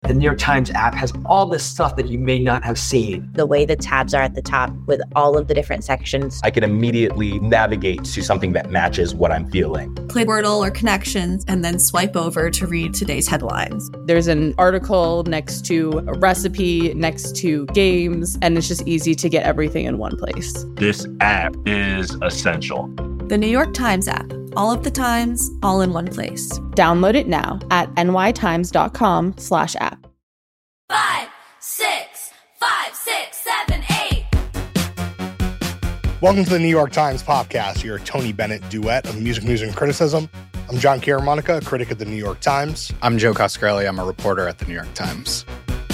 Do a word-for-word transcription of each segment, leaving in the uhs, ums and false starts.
The New York Times app has all this stuff that you may not have seen. The way the tabs are at the top with all of the different sections. I can immediately navigate to something that matches what I'm feeling. Play Wordle or Connections and then swipe over to read today's headlines. There's an article next to a recipe, next to games, and it's just easy to get everything in one place. This app is essential. The New York Times app. All of the times, all in one place. Download it now at nytimes.com slash app. Five, six, five, six, seven, eight. Welcome to the New York Times podcast, your Tony Bennett duet of music news and criticism. I'm John Caramonica, a critic at the New York Times. I'm Joe Coscarelli. I'm a reporter at the New York Times.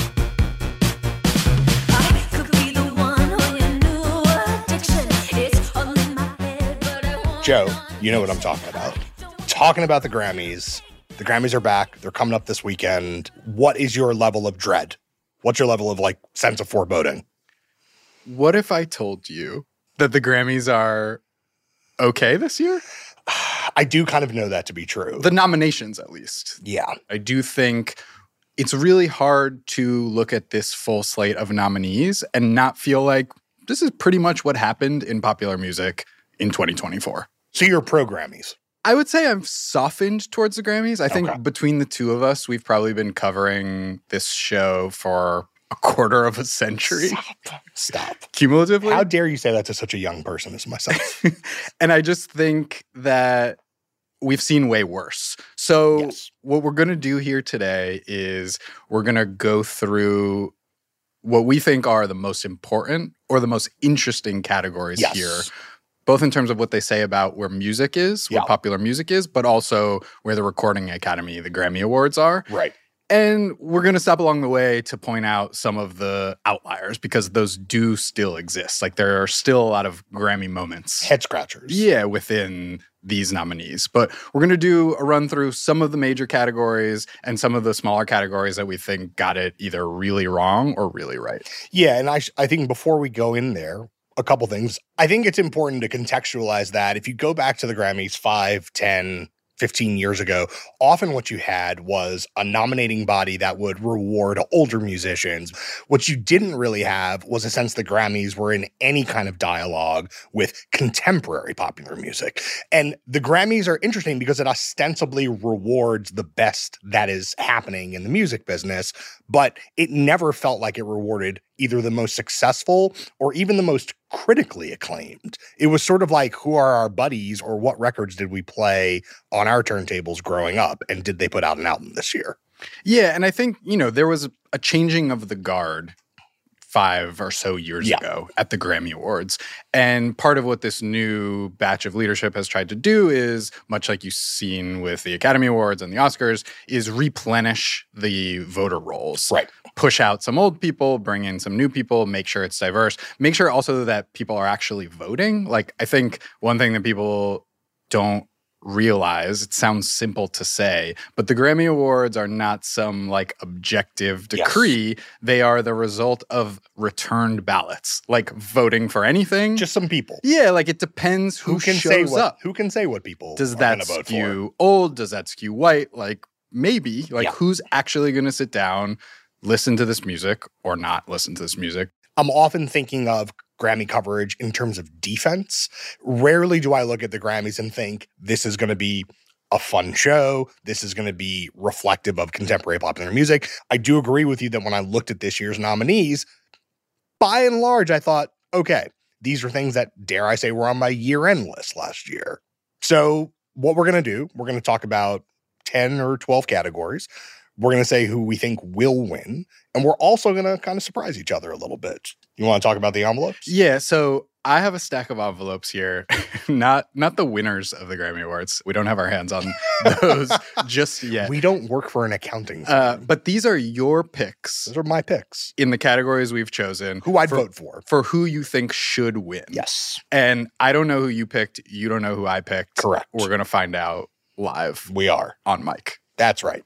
Joe, you know what I'm talking about. Talking about the Grammys. The Grammys are back. They're coming up this weekend. What is your level of dread? What's your level of, like, sense of foreboding? What if I told you that the Grammys are okay this year? I do kind of know that to be true. The nominations, at least. Yeah. I do think it's really hard to look at this full slate of nominees and not feel like this is pretty much what happened in popular music in twenty twenty-four. So you're pro Grammys? I would say I'm softened towards the Grammys. I think okay. between the two of us, we've probably been covering this show for a quarter of a century. Stop. Stop. Cumulatively. How dare you say that to such a young person as myself? And I just think that we've seen way worse. So yes. What we're going to do here today is we're going to go through what we think are the most important or the most interesting categories yes. here. Both in terms of what they say about where music is, what yeah. popular music is, but also where the Recording Academy, the Grammy Awards are. Right. And we're going to stop along the way to point out some of the outliers because those do still exist. Like there are still a lot of Grammy moments. Head scratchers. Yeah, within these nominees. But we're going to do a run through some of the major categories and some of the smaller categories that we think got it either really wrong or really right. Yeah, and I, sh- I think before we go in there, a couple things. I think it's important to contextualize that. If you go back to the Grammys five, ten, fifteen years ago, often what you had was a nominating body that would reward older musicians. What you didn't really have was a sense the Grammys were in any kind of dialogue with contemporary popular music. And the Grammys are interesting because it ostensibly rewards the best that is happening in the music business, but it never felt like it rewarded either the most successful or even the most critically acclaimed. It was sort of like, who are our buddies or what records did we play on our turntables growing up? And did they put out an album this year? Yeah, and I think, you know, there was a changing of the guard five or so years yeah. ago at the Grammy Awards. And part of what this new batch of leadership has tried to do is, much like you've seen with the Academy Awards and the Oscars, is replenish the voter rolls. Right. Push out some old people, bring in some new people, make sure it's diverse. Make sure also that people are actually voting. Like, I think one thing that people don't realize, it sounds simple to say, but the Grammy Awards are not some like objective decree. Yes. They are the result of returned ballots, like voting for anything. Just some people. Yeah, like it depends who, who can shows say what, up. Who can say what people Does are that vote skew for? old? Does that skew white? Like maybe. Like yeah. who's actually going to sit down, listen to this music or not listen to this music? I'm often thinking of Grammy coverage in terms of defense. Rarely do I look at the Grammys and think this is going to be a fun show. This is going to be reflective of contemporary popular music. I do agree with you that when I looked at this year's nominees, by and large, I thought, okay, these are things that, dare I say, were on my year-end list last year. So what we're going to do, we're going to talk about ten or twelve categories. We're going to say who we think will win. And we're also going to kind of surprise each other a little bit. You want to talk about the envelopes? Yeah, so I have a stack of envelopes here. not not the winners of the Grammy Awards. We don't have our hands on those just yet. We don't work for an accounting firm. Uh, but these are your picks. Those are my picks. In the categories we've chosen. Who I'd for, vote for. For who you think should win. Yes. And I don't know who you picked. You don't know who I picked. Correct. We're going to find out live. We are. On mic. That's right.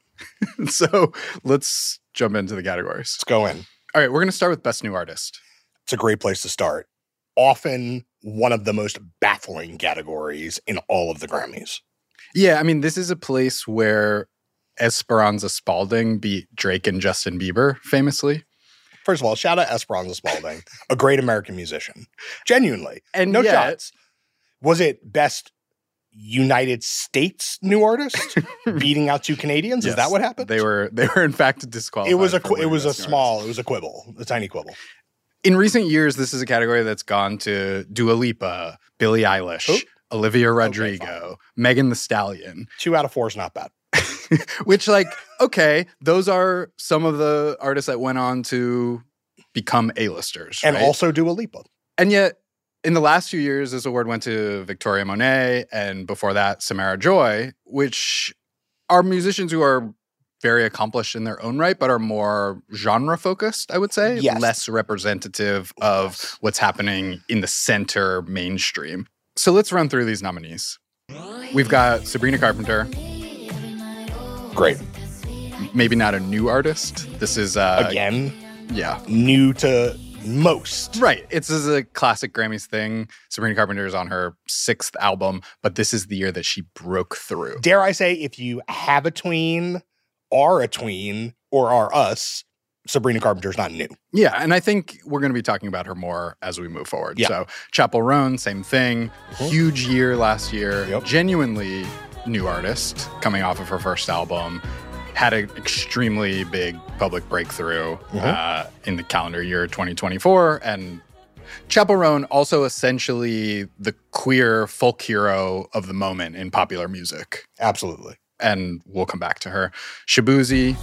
So let's jump into the categories. Let's go in. All right, we're going to start with Best New Artist. It's a great place to start. Often one of the most baffling categories in all of the Grammys. Yeah, I mean, this is a place where Esperanza Spalding beat Drake and Justin Bieber famously. First of all, shout out Esperanza Spalding, a great American musician. Genuinely. And no yet- shots. Was it best United States new artist beating out two Canadians? Yes, Is that what happened? They were they were in fact disqualified. It was a for qu- it winning was a Best New small, Artist. it was a quibble, a tiny quibble. In recent years, this is a category that's gone to Dua Lipa, Billie Eilish, Who? Olivia Okay, Rodrigo, Megan Thee Stallion. Two out of four is not bad. Which, like, okay, those are some of the artists that went on to become A-listers. And right? also Dua Lipa. And yet, in the last few years, this award went to Victoria Monet, and before that, Samara Joy, which are musicians who are very accomplished in their own right, but are more genre-focused, I would say. Yes. Less representative of what's happening in the center mainstream. So let's run through these nominees. We've got Sabrina Carpenter, Great. maybe not a new artist. This is, uh, Again, yeah. new to most. Right. It's this is a classic Grammys thing. Sabrina Carpenter is on her sixth album, but this is the year that she broke through. Dare I say, if you have a tween, are a tween, or are us, Sabrina Carpenter's not new. Yeah, and I think we're going to be talking about her more as we move forward. Yeah. So Chappell Roan, same thing. Huge year last year. Yep. Genuinely new artist coming off of her first album. Had an extremely big public breakthrough uh, in the calendar year twenty twenty-four. And Chappell Roan also essentially the queer folk hero of the moment in popular music. Absolutely. And we'll come back to her. Shabuzi,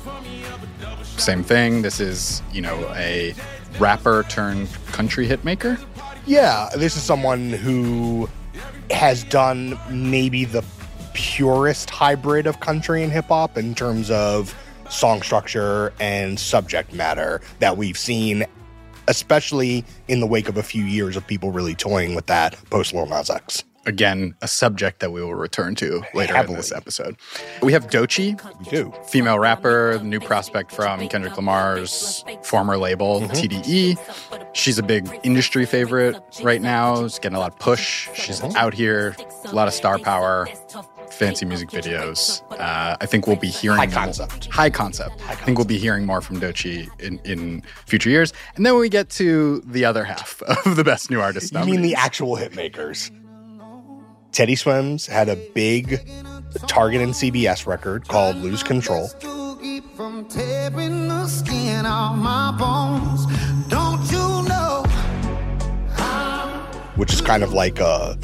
same thing. This is, you know, a rapper turned country hit maker. Yeah, this is someone who has done maybe the purest hybrid of country and hip hop in terms of song structure and subject matter that we've seen, especially in the wake of a few years of people really toying with that post Lil Nas X. Again, a subject that we will return to later Heavily. in this episode. We have Doechii, We do. female rapper, new prospect from Kendrick Lamar's former label, T D E. She's a big industry favorite right now. She's getting a lot of push. She's out here, a lot of star power, fancy music videos. Uh, I think we'll be hearing High more- concept. High concept. I think we'll be hearing more from Doechii in, in future years. And then when we get to the other half of the Best New Artist You mean the nominees. actual hit makers? Teddy Swims had a big Target and C B S record called Lose Control. From tearing the skin off my bones. Don't you know? Which is kind of like a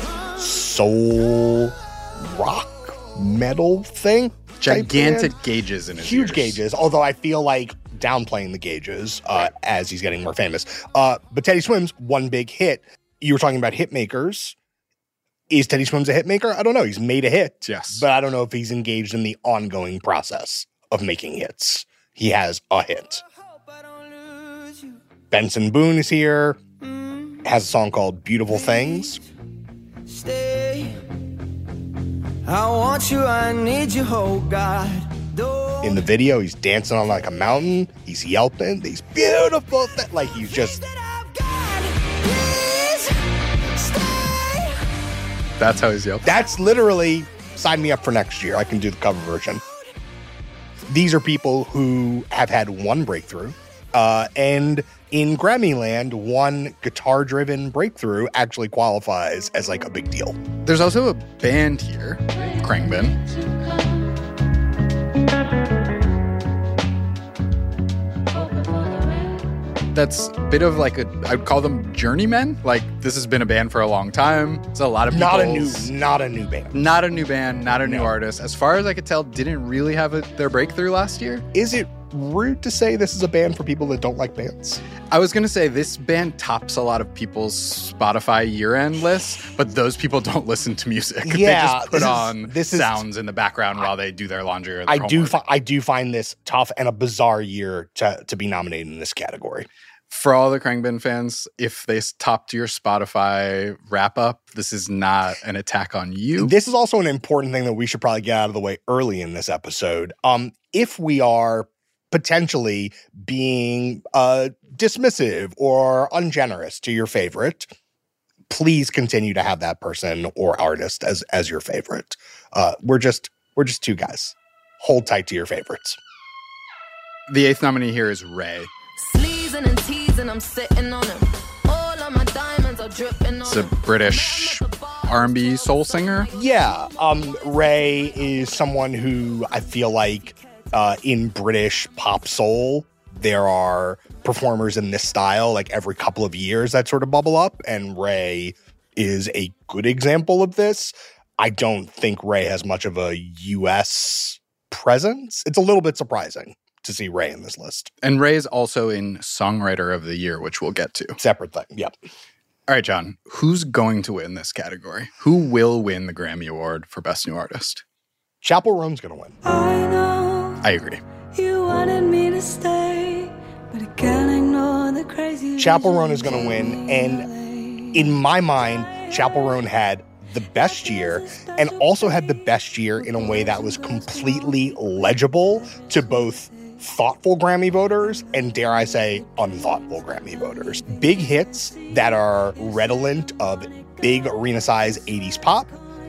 soul rock metal thing. type Gigantic band. gauges in his Huge ears. gauges, although I feel like downplaying the gauges uh, as he's getting more famous. Uh, but Teddy Swims, one big hit. You were talking about hit makers. Is Teddy Swims a hit maker? I don't know. He's made a hit. Yes. But I don't know if he's engaged in the ongoing process of making hits. He has a hit. Benson Boone is here. Has a song called Beautiful Things. Stay. I want you, I need you, oh God. Don't In the video, he's dancing on like a mountain. He's yelping. These beautiful things. Like he's just... I've got it. Please stay. That's how he's yelping. That's literally, sign me up for next year. I can do the cover version. These are people who have had one breakthrough. Uh, and in Grammy land, one guitar-driven breakthrough actually qualifies as like a big deal. There's also a band here, Khruangbin. That's a bit of like a, I'd call them journeymen. Like this has been a band for a long time. It's a lot of people. Not a new, not a new band. Not a new band, not a new No. artist. As far as I could tell, didn't really have a, their breakthrough last year. Is it rude to say this is a band for people that don't like bands? I was going to say this band tops a lot of people's Spotify year-end lists, but those people don't listen to music. they Yeah, just put this is- on this is- sounds in the background while they do their laundry or their I do, homework. fi- I do find this tough and a bizarre year to to be nominated in this category. For all the Khruangbin fans, if they s- topped your Spotify wrap-up, this is not an attack on you. This is also an important thing that we should probably get out of the way early in this episode. Um, if we are potentially being uh, dismissive or ungenerous to your favorite, please continue to have that person or artist as as your favorite. Uh, we're just we're just two guys. hold tight to your favorites. The eighth nominee here is Ray. Sleezing and teasing, I'm sitting on him. All of my diamonds are dripping on It's a him. British R and B soul singer. Yeah, um, Ray is someone who I feel like uh, in British pop soul, there are performers in this style like every couple of years that sort of bubble up, and Ray is a good example of this. I don't think Ray has much of a U S presence. It's a little bit surprising to see Ray in this list. And Ray is also in Songwriter of the Year, which we'll get to. Separate thing, yep. All right, John, who's going to win this category? Who will win the Grammy Award for Best New Artist? Chappell Roan's going to win. I know I agree. you wanted me to stay, but I can't ignore the crazy. Chappell Roan is going to win, and in my mind, Chappell Roan had the best year and also had the best year in a way that was completely legible to both thoughtful Grammy voters and, dare I say, unthoughtful Grammy voters. Big hits that are redolent of big arena-size eighties pop.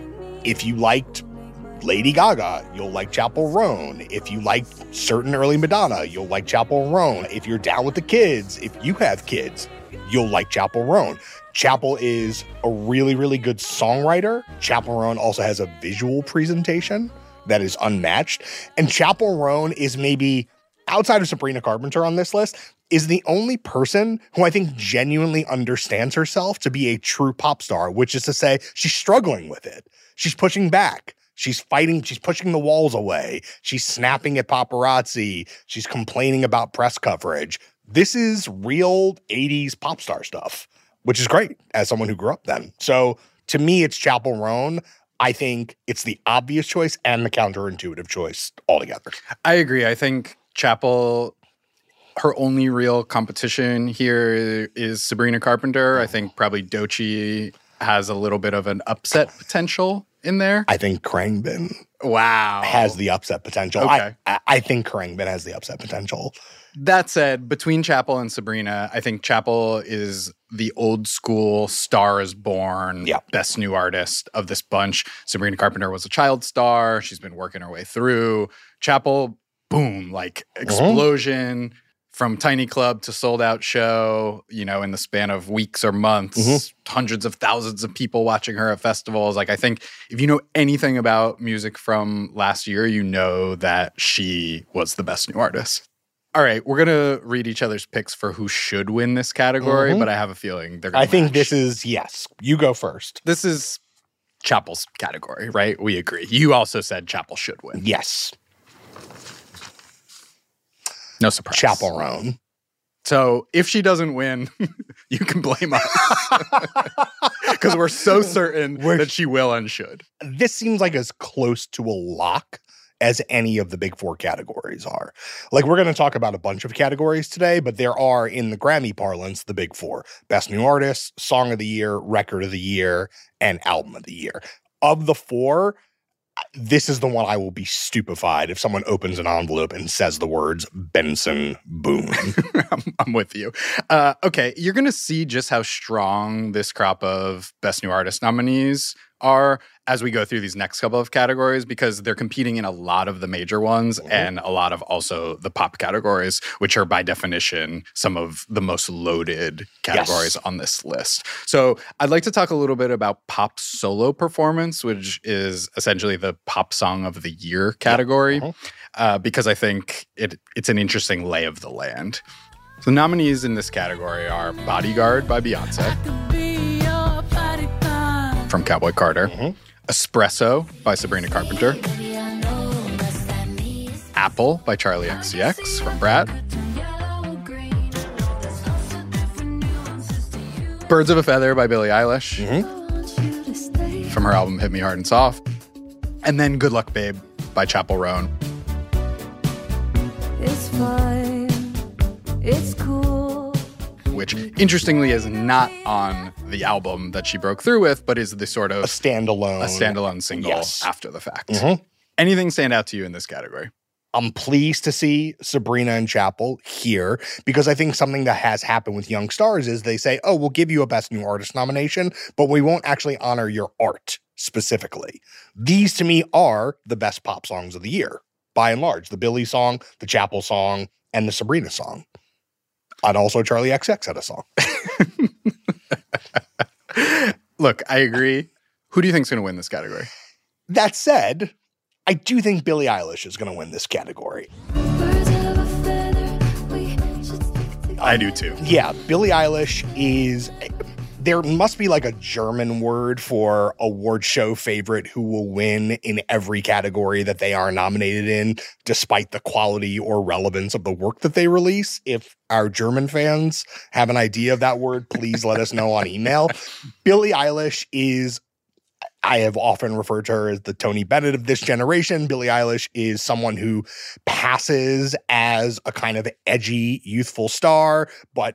If you liked Lady Gaga, you'll like Chappell Roan. If you liked certain early Madonna, you'll like Chappell Roan. If you're down with the kids, if you have kids, you'll like Chappell Roan. Chappell is a really, really good songwriter. Chappell Roan also has a visual presentation that is unmatched. And Chappell Roan is maybe, outside of Sabrina Carpenter on this list, is the only person who I think genuinely understands herself to be a true pop star, which is to say she's struggling with it. She's pushing back. She's fighting. She's pushing the walls away. She's snapping at paparazzi. She's complaining about press coverage. This is real eighties pop star stuff, which is great as someone who grew up then. So to me, it's Chappell Roan. I think it's the obvious choice and the counterintuitive choice altogether. I agree. I think Chappell, her only real competition here is Sabrina Carpenter. I think probably Doechii has a little bit of an upset potential in there. I think Khruangbin wow. has the upset potential. Okay. I, I, I think Khruangbin has the upset potential. That said, between Chappell and Sabrina, I think Chappell is the old school Star is Born Yep. best new artist of this bunch. Sabrina Carpenter was a child star. She's been working her way through. Chappell, boom, like explosion. Mm-hmm. From tiny club to sold out show, you know, in the span of weeks or months, mm-hmm. hundreds of thousands of people watching her at festivals. Like, I think if you know anything about music from last year, you know that she was the best new artist. All right, we're going to read each other's picks for who should win this category, mm-hmm. but I have a feeling they're going to I think match. this is, yes, you go first. This is Chappell's category, right? We agree. You also said Chappell should win. Yes. No surprise. Chappell Roan. So if she doesn't win, you can blame us. Because we're so certain we're, that she will and should. This seems like as close to a lock as any of the big four categories are. Like, we're going to talk about a bunch of categories today, but there are, in the Grammy parlance, the big four. Best New Artist, Song of the Year, Record of the Year, and Album of the Year. Of the four, this is the one I will be stupefied if someone opens an envelope and says the words Benson Boone. I'm, I'm with you. Uh, okay, you're going to see just how strong this crop of Best New Artist nominees are as we go through these next couple of categories, because they're competing in a lot of the major ones mm-hmm. and a lot of also the pop categories, which are by definition some of the most loaded categories yes. on this list. So I'd like to talk a little bit about pop solo performance, which is essentially the pop song of the year category, mm-hmm. uh, because I think it it's an interesting lay of the land. So nominees in this category are Bodyguard by Beyonce, from Cowboy Carter, mm-hmm. Espresso by Sabrina Carpenter, Apple by Charli X C X from Brat, Birds of a Feather by Billie Eilish, mm-hmm. from her album Hit Me Hard and Soft, and then Good Luck Babe by Chappell Roan. It's fine, it's cool. Which, interestingly, is not on the album that she broke through with, but is the sort of... A standalone. A standalone single yes. after the fact. Mm-hmm. Anything stand out to you in this category? I'm pleased to see Sabrina and Chappell here, because I think something that has happened with young stars is they say, oh, we'll give you a Best New Artist nomination, but we won't actually honor your art specifically. These, to me, are the best pop songs of the year by and large. The Billie song, the Chapel song, and the Sabrina song. And also Charlie X X had a song. Look, I agree. Who do you think is going to win this category? That said, I do think Billie Eilish is going to win this category. I do too. Yeah, Billie Eilish is... There must be like a German word for award show favorite who will win in every category that they are nominated in, despite the quality or relevance of the work that they release. If our German fans have an idea of that word, please let us know on email. Billie Eilish is, I have often referred to her as the Tony Bennett of this generation. Billie Eilish is someone who passes as a kind of edgy, youthful star, but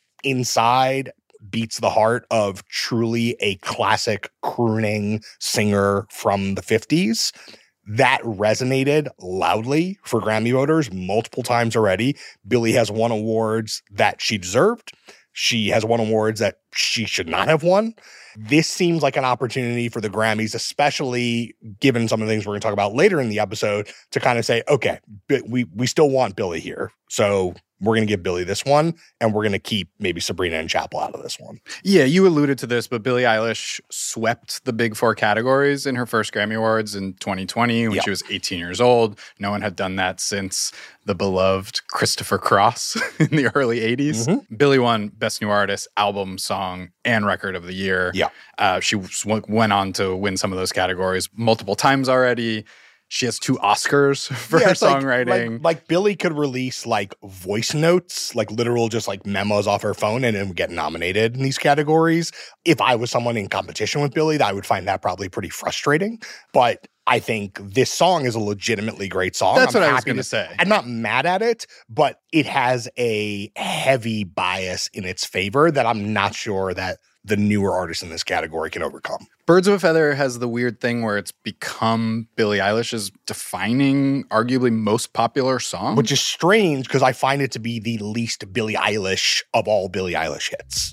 inside beats the heart of truly a classic crooning singer from the fifties. That resonated loudly for Grammy voters multiple times already. Billie has won awards that she deserved. She has won awards that she should not have won. This seems like an opportunity for the Grammys, especially given some of the things we're going to talk about later in the episode, to kind of say, okay, we, we still want Billie here. So we're going to give Billie this one, and we're going to keep maybe Sabrina and Chapel out of this one. Yeah, you alluded to this, but Billie Eilish swept the big four categories in her first Grammy Awards in twenty twenty when yep. she was eighteen years old. No one had done that since the beloved Christopher Cross in the early eighties. Mm-hmm. Billie won Best New Artist, Album, Song, and Record of the Year. Yeah. Uh, she w- went on to win some of those categories multiple times already. She has two Oscars for yeah, her it's like, songwriting. Like, like Billie could release like voice notes, like literal just like memos off her phone and then get nominated in these categories. If I was someone in competition with Billie, I would find that probably pretty frustrating. But I think this song is a legitimately great song. That's I'm what I was happy going to say. I'm not mad at it, but it has a heavy bias in its favor that I'm not sure that the newer artists in this category can overcome. Birds of a Feather has the weird thing where it's become Billie Eilish's defining, arguably most popular song. Which is strange because I find it to be the least Billie Eilish of all Billie Eilish hits.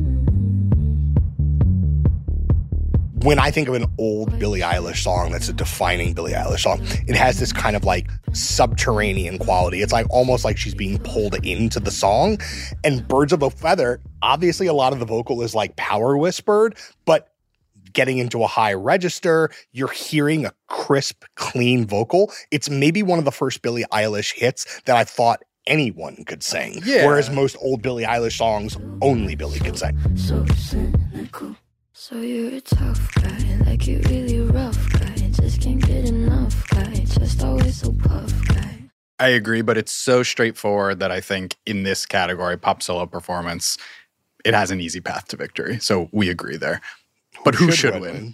When I think of an old Billie Eilish song that's a defining Billie Eilish song, it has this kind of like subterranean quality. It's like almost like she's being pulled into the song. And Birds of a Feather, obviously a lot of the vocal is like power whispered, but getting into a high register, you're hearing a crisp, clean vocal. It's maybe one of the first Billie Eilish hits that I thought anyone could sing. Yeah. Whereas most old Billie Eilish songs, only Billie could sing. So cynical. So you're a tough guy, like you really rough guy. Just can't get enough guy, just always so puff guy. I agree, but it's so straightforward that I think in this category, pop solo performance, it has an easy path to victory. So we agree there. But who, who should, should win? win?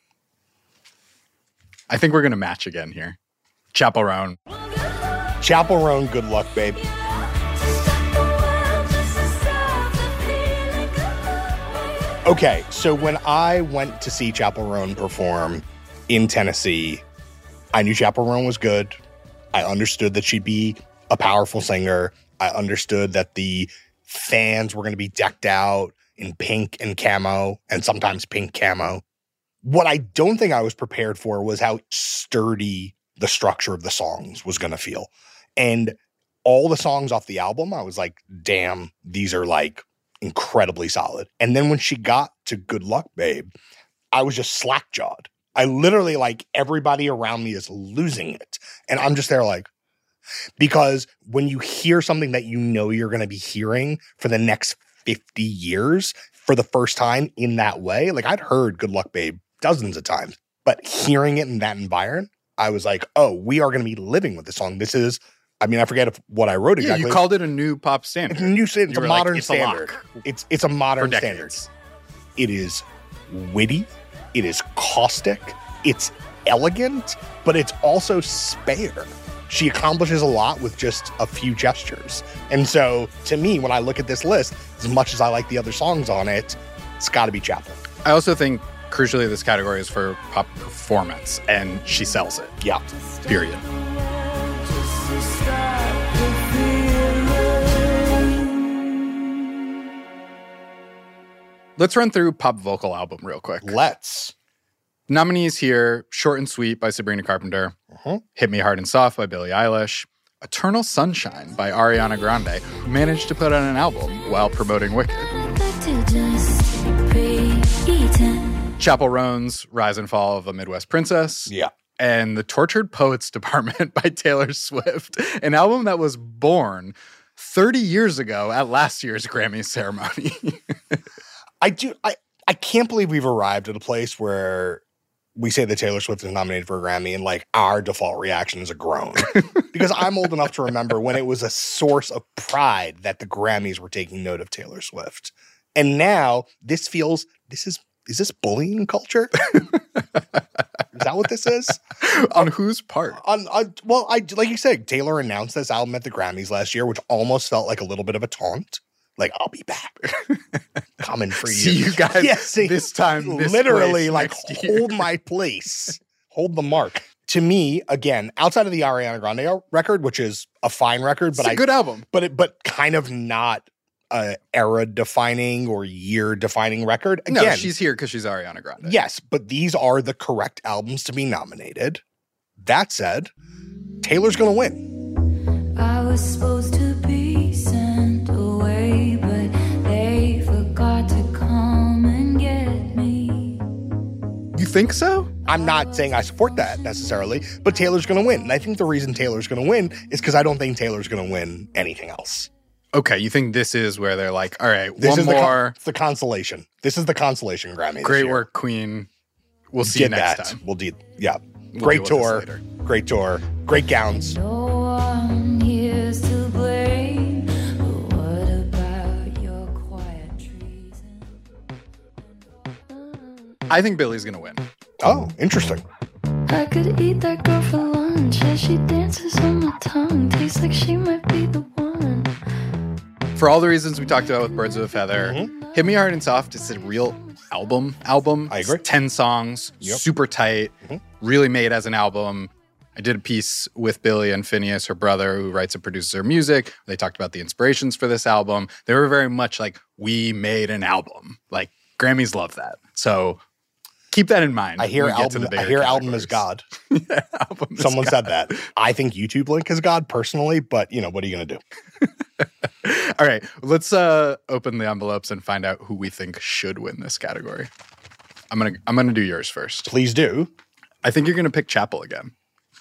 I think we're going to match again here. Chappell Roan. Chappell Roan, Good Luck, Babe. Okay, so when I went to see Chappell Roan perform in Tennessee, I knew Chappell Roan was good. I understood that she'd be a powerful singer. I understood that the fans were going to be decked out in pink and camo, and sometimes pink camo. What I don't think I was prepared for was how sturdy the structure of the songs was going to feel. And all the songs off the album, I was like, damn, these are like incredibly solid. And then when she got to Good Luck, Babe, I was just slack-jawed. I literally, like, everybody around me is losing it. And I'm just there like, because when you hear something that you know you're going to be hearing for the next fifty years for the first time in that way, like I'd heard Good Luck, Babe dozens of times, but hearing it in that environment, I was like, oh, we are going to be living with this song. This is, I mean, I forget if, what I wrote exactly. Yeah, you called it a new pop standard. It's a new standard. It's a modern like, it's standard. A it's it's a modern standard. It is witty. It is caustic. It's elegant, but it's also spare. She accomplishes a lot with just a few gestures. And so, to me, when I look at this list, as much as I like the other songs on it, it's got to be Chappell. I also think, crucially, this category is for pop performance, and she sells it. Yeah. Period. Let's run through pop vocal album real quick. Let's. Nominees here, Short and Sweet by Sabrina Carpenter, uh-huh. Hit Me Hard and Soft by Billie Eilish, Eternal Sunshine by Ariana Grande, who managed to put out an album while promoting Wicked. Chappell Roan's Rise and Fall of a Midwest Princess. Yeah. And The Tortured Poets Department by Taylor Swift, an album that was born thirty years ago at last year's Grammy ceremony. I do. I, I can't believe we've arrived at a place where we say that Taylor Swift is nominated for a Grammy and like our default reaction is a groan. Because I'm old enough to remember when it was a source of pride that the Grammys were taking note of Taylor Swift. And now this feels, this is, is this bullying culture? Is that what this is? On whose part? On, on well, I like you said, Taylor announced this album at the Grammys last year, which almost felt like a little bit of a taunt. Like, I'll be back. Coming for you. See you guys yeah, see, this time, this literally, place like, next year. Hold my place. Hold the mark. To me, again, outside of the Ariana Grande record, which is a fine record, but it's a I, good album. But it, but kind of not a era-defining or year-defining record. Again, No, she's here because she's Ariana Grande. Yes, but these are the correct albums to be nominated. That said, Taylor's going to win. I was supposed to be sent away, but they forgot to come and get me. You think so? I'm not saying I support that necessarily, but Taylor's going to win. And I think the reason Taylor's going to win is because I don't think Taylor's going to win anything else. Okay, you think this is where they're like, all right, this one is more. The con- it's the consolation. This is the consolation Grammy. Great this work, Queen. We'll see Did you next that. time. We'll do, yeah. We'll Great deal with tour. this later. Great tour. Great gowns. No one here's to blame, but what about your quiet treason? I think Billie's going to win. Oh, interesting. I could eat that girl for lunch as she dances on my tongue. Tastes like she might be the one. For all the reasons we talked about with Birds of a Feather, mm-hmm. Hit Me Hard and Soft is a real album. Album. I agree. It's ten songs, yep. super tight, mm-hmm. really made as an album. I did a piece with Billie and Phineas, her brother, who writes and produces her music. They talked about the inspirations for this album. They were very much like, we made an album. Like, Grammys love that. So keep that in mind. I hear album. I hear album is God. yeah, album is Someone God. said that. I think YouTube Link is God personally, but you know, what are you going to do? All right, let's uh, open the envelopes and find out who we think should win this category. I'm gonna I'm gonna do yours first. Please do. I think you're gonna pick Chappell again.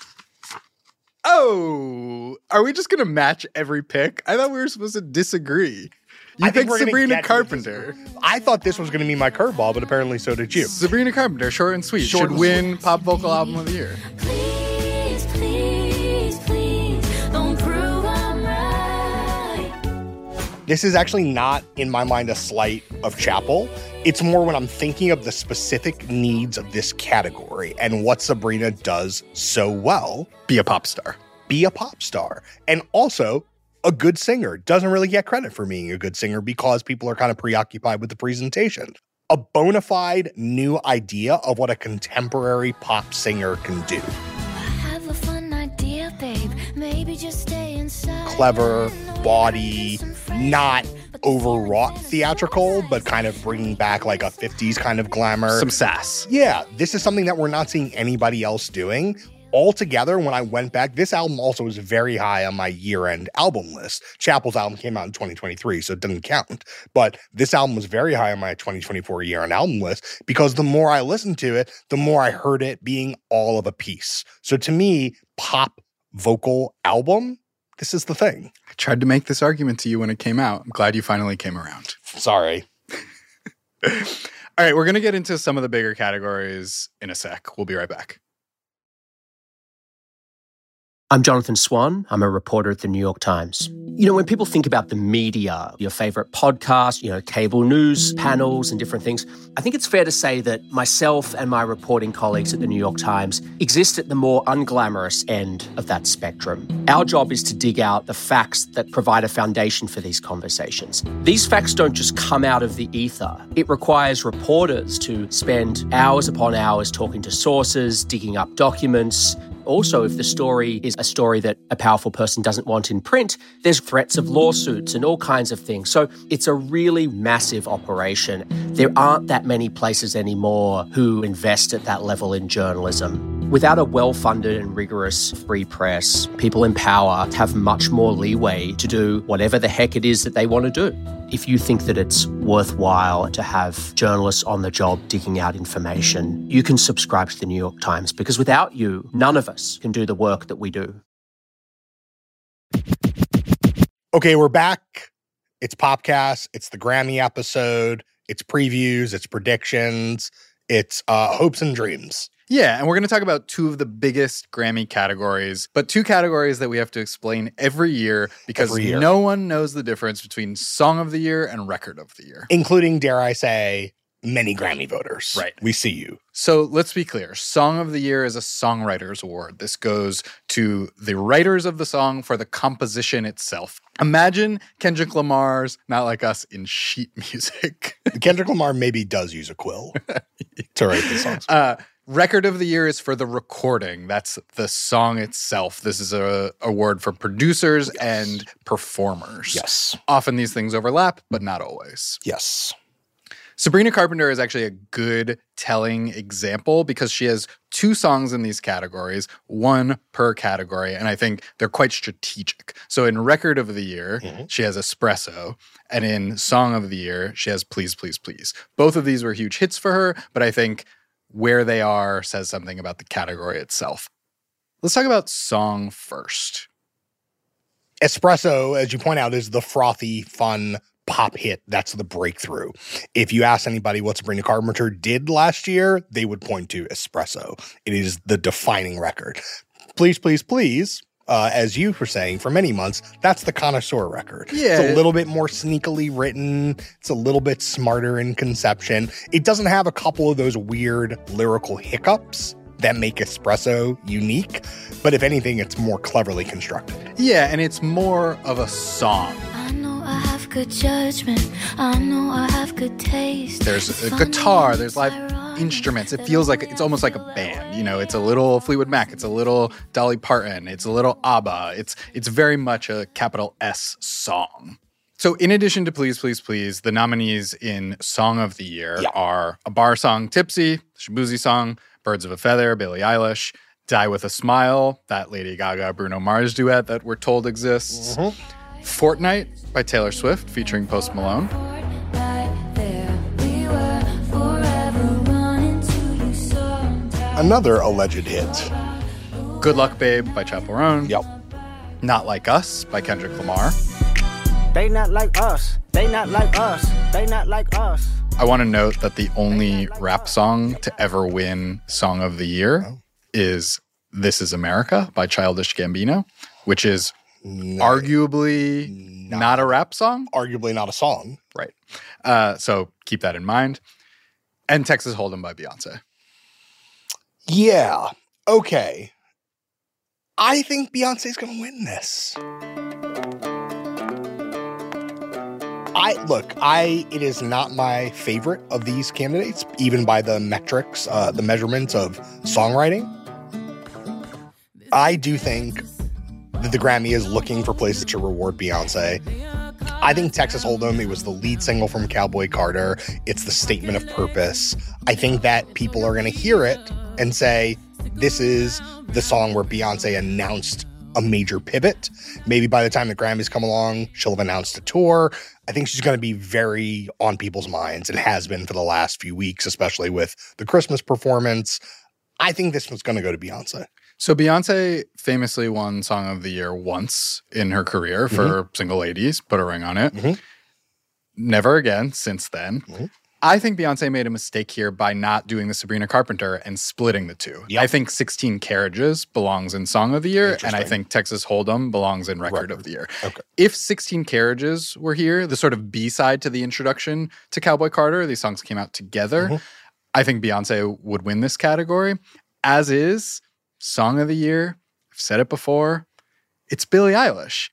Oh, are we just gonna match every pick? I thought we were supposed to disagree. You picked Sabrina Carpenter. I thought this was going to be my curveball, but apparently so did you. Sabrina Carpenter, Short and Sweet, Short should and win sweet. Pop Vocal Album of the Year. Please, please, please, don't prove I'm right. This is actually not, in my mind, a slight of Chappell. It's more when I'm thinking of the specific needs of this category and what Sabrina does so well. Be a pop star. Be a pop star. And also a good singer. Doesn't really get credit for being a good singer because people are kind of preoccupied with the presentation. A bona fide new idea of what a contemporary pop singer can do. I have a fun idea, babe. Maybe just stay inside. Clever, body, not overwrought theatrical, but kind of bringing back like a fifties kind of glamour. Some sass. Yeah, this is something that we're not seeing anybody else doing. Altogether, when I went back, this album also was very high on my year-end album list. Chappell's album came out in twenty twenty-three, so it didn't count. But this album was very high on my twenty twenty-four year-end album list because the more I listened to it, the more I heard it being all of a piece. So to me, pop vocal album, this is the thing. I tried to make this argument to you when it came out. I'm glad you finally came around. Sorry. All right, we're going to get into some of the bigger categories in a sec. We'll be right back. I'm Jonathan Swan. I'm a reporter at the New York Times. You know, when people think about the media, your favorite podcast, you know, cable news panels and different things, I think it's fair to say that myself and my reporting colleagues at the New York Times exist at the more unglamorous end of that spectrum. Our job is to dig out the facts that provide a foundation for these conversations. These facts don't just come out of the ether. It requires reporters to spend hours upon hours talking to sources, digging up documents, Also, if the story is a story that a powerful person doesn't want in print, there's threats of lawsuits and all kinds of things. So it's a really massive operation. There aren't that many places anymore who invest at that level in journalism. Without a well-funded and rigorous free press, people in power have much more leeway to do whatever the heck it is that they want to do. If you think that it's worthwhile to have journalists on the job digging out information, you can subscribe to the New York Times, because without you, none of us can do the work that we do. Okay, we're back. It's Popcast. It's the Grammy episode. It's previews. It's predictions. It's uh, hopes and dreams. Yeah, and we're going to talk about two of the biggest Grammy categories, but two categories that we have to explain every year because Every year. no one knows the difference between Song of the Year and Record of the Year. Including, dare I say, many Grammy voters. Right. We see you. So let's be clear. Song of the Year is a songwriter's award. This goes to the writers of the song for the composition itself. Imagine Kendrick Lamar's Not Like Us in sheet music. Kendrick Lamar maybe does use a quill to write the songs. Uh, Record of the Year is for the recording. That's the song itself. This is a award for producers yes. and performers. Yes. Often these things overlap, but not always. Yes. Sabrina Carpenter is actually a good telling example because she has two songs in these categories, one per category, and I think they're quite strategic. So in Record of the Year, mm-hmm. she has Espresso, and in Song of the Year, she has Please, Please, Please. Both of these were huge hits for her, but I think where they are says something about the category itself. Let's talk about song first. Espresso, as you point out, is the frothy, fun pop hit. That's the breakthrough. If you ask anybody what Sabrina Carpenter did last year, they would point to Espresso. It is the defining record. Please, Please, Please, uh, as you were saying for many months, that's the connoisseur record. Yeah. It's a little bit more sneakily written. It's a little bit smarter in conception. It doesn't have a couple of those weird lyrical hiccups that make Espresso unique. But if anything, it's more cleverly constructed. Yeah, and it's more of a song. I know I have good judgment. I know I have good taste. There's a guitar, there's live instruments. It feels like it's almost like a band. You know, it's a little Fleetwood Mac, it's a little Dolly Parton, it's a little ABBA. It's it's very much a capital S song. So in addition to Please, Please, Please, the nominees in Song of the Year yeah. are a bar song, Tipsy, Shaboozey song, Birds of a Feather, Billie Eilish, Die With a Smile, that Lady Gaga, Bruno Mars duet that we're told exists, mm-hmm. Fortnight by Taylor Swift featuring Post Malone, another alleged hit, Good Luck Babe by Chappell Roan, yep. Not Like Us by Kendrick Lamar. They not like us. They not like us. They not like us. I want to note that the only rap song to ever win Song of the Year oh. is This Is America by Childish Gambino, which is no, arguably not, not a rap song. Arguably not a song. Right. Uh, so keep that in mind. And Texas Hold'em by Beyonce. Yeah. Okay. I think Beyonce's going to win this. I look, I it is not my favorite of these candidates, even by the metrics, uh, the measurements of songwriting. I do think that the Grammy is looking for places to reward Beyonce. I think Texas Hold'em, it was the lead single from Cowboy Carter. It's the statement of purpose. I think that people are going to hear it and say, this is the song where Beyonce announced a major pivot. Maybe by the time the Grammys come along, she'll have announced a tour. I think she's going to be very on people's minds and has been for the last few weeks, especially with the Christmas performance. I think this one's going to go to Beyonce. So Beyonce famously won Song of the Year once in her career for mm-hmm. Single Ladies, Put a Ring on It. Mm-hmm. Never again since then. Mm-hmm. I think Beyonce made a mistake here by not doing the Sabrina Carpenter and splitting the two. Yep. I think sixteen Carriages belongs in Song of the Year, and I think Texas Hold'em belongs in Record, Record. of the Year. Okay. If sixteen Carriages were here, the sort of B-side to the introduction to Cowboy Carter, these songs came out together, mm-hmm. I think Beyonce would win this category. As is, Song of the Year, I've said it before, it's Billie Eilish.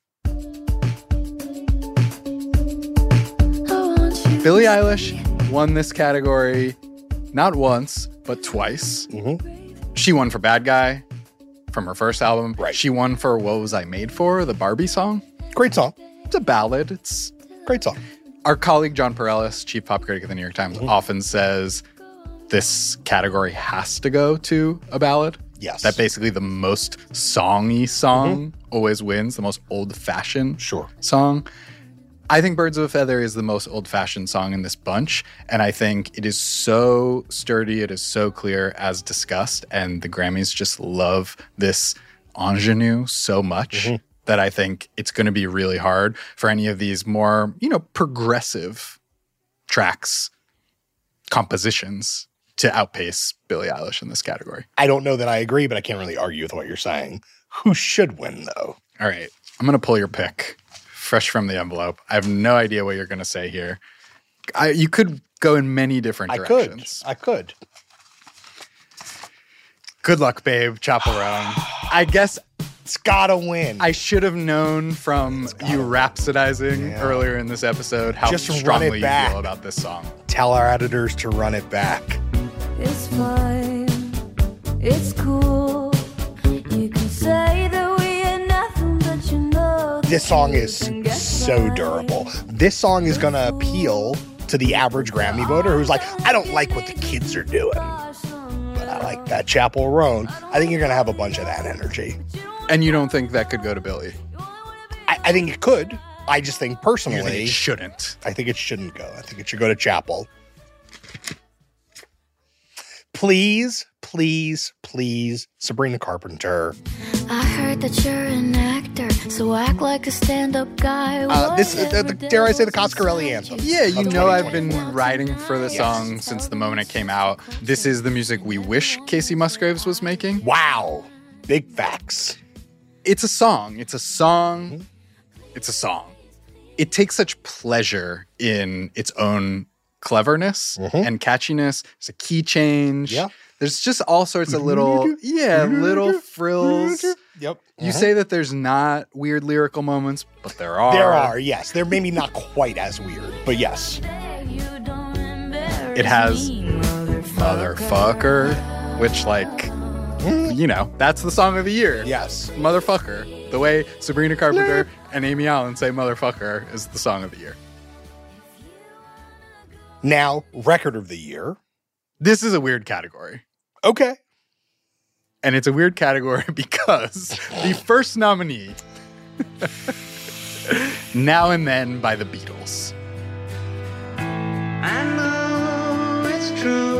Billie Eilish won this category not once, but twice. Mm-hmm. She won for Bad Guy, from her first album. Right. She won for What Was I Made For, the Barbie song. Great song. It's a ballad. It's Great song. Our colleague John Perellis, chief pop critic of the New York Times, mm-hmm. often says this category has to go to a ballad. Yes. That basically the most songy song mm-hmm. always wins, the most old-fashioned sure. song. I think Birds of a Feather is the most old-fashioned song in this bunch, and I think it is so sturdy, it is so clear as discussed, and the Grammys just love this ingenue so much mm-hmm. that I think it's going to be really hard for any of these more, you know, progressive tracks, compositions to outpace Billie Eilish in this category. I don't know that I agree, but I can't really argue with what you're saying. Who should win, though? All right, I'm going to pull your pick. Fresh from the envelope. I have no idea what you're going to say here. I, you could go in many different directions. I could. I could. Good luck, babe. Chapel Roan. I guess it's gotta win. I should have known from you rhapsodizing yeah. earlier in this episode how Just strongly you feel about this song. Tell our editors to run it back. It's fine. It's cool. You can say that we are nothing but you know. This song is so durable. This song is going to appeal to the average Grammy voter who's like, I don't like what the kids are doing, but I like that Chapel Roan. I think you're going to have a bunch of that energy. And you don't think that could go to Billie? I, I think it could. I just think personally... You think it shouldn't? I think it shouldn't go. I think it should go to Chapel. Please, please, please, Sabrina Carpenter. I heard that you're an actor, so act like a stand-up guy. Uh, this, uh, the, dare I say, the Coscarelli anthem. Yeah, you know I've been writing for the yes. song since the moment it came out. This is the music we wish Casey Musgraves was making. Wow. Big facts. It's a song. It's a song. Mm-hmm. It's a song. It takes such pleasure in its own cleverness mm-hmm. and catchiness. There's a key change. Yeah. There's just all sorts of little, yeah, little frills. Yep. You uh-huh. say that there's not weird lyrical moments, but there are. There are, yes. They're maybe not quite as weird, but yes. It has Motherfucker, which, like, mm. you know, that's the song of the year. Yes. Motherfucker. The way Sabrina Carpenter and Amy Allen say motherfucker is the song of the year. Now, record of the year. This is a weird category. Okay. And it's a weird category because the first nominee, Now and Then by the Beatles. I know it's true.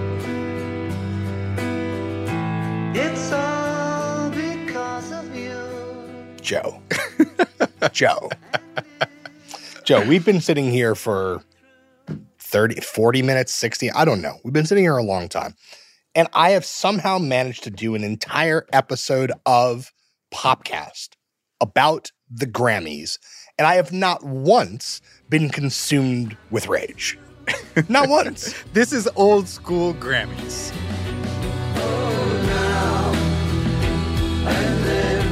It's all because of you. Joe. Joe. Joe, we've been sitting here for thirty, forty minutes, sixty, I don't know. We've been sitting here a long time. And I have somehow managed to do an entire episode of Popcast about the Grammys. And I have not once been consumed with rage. Not once. This is old school Grammys. Oh, now and then.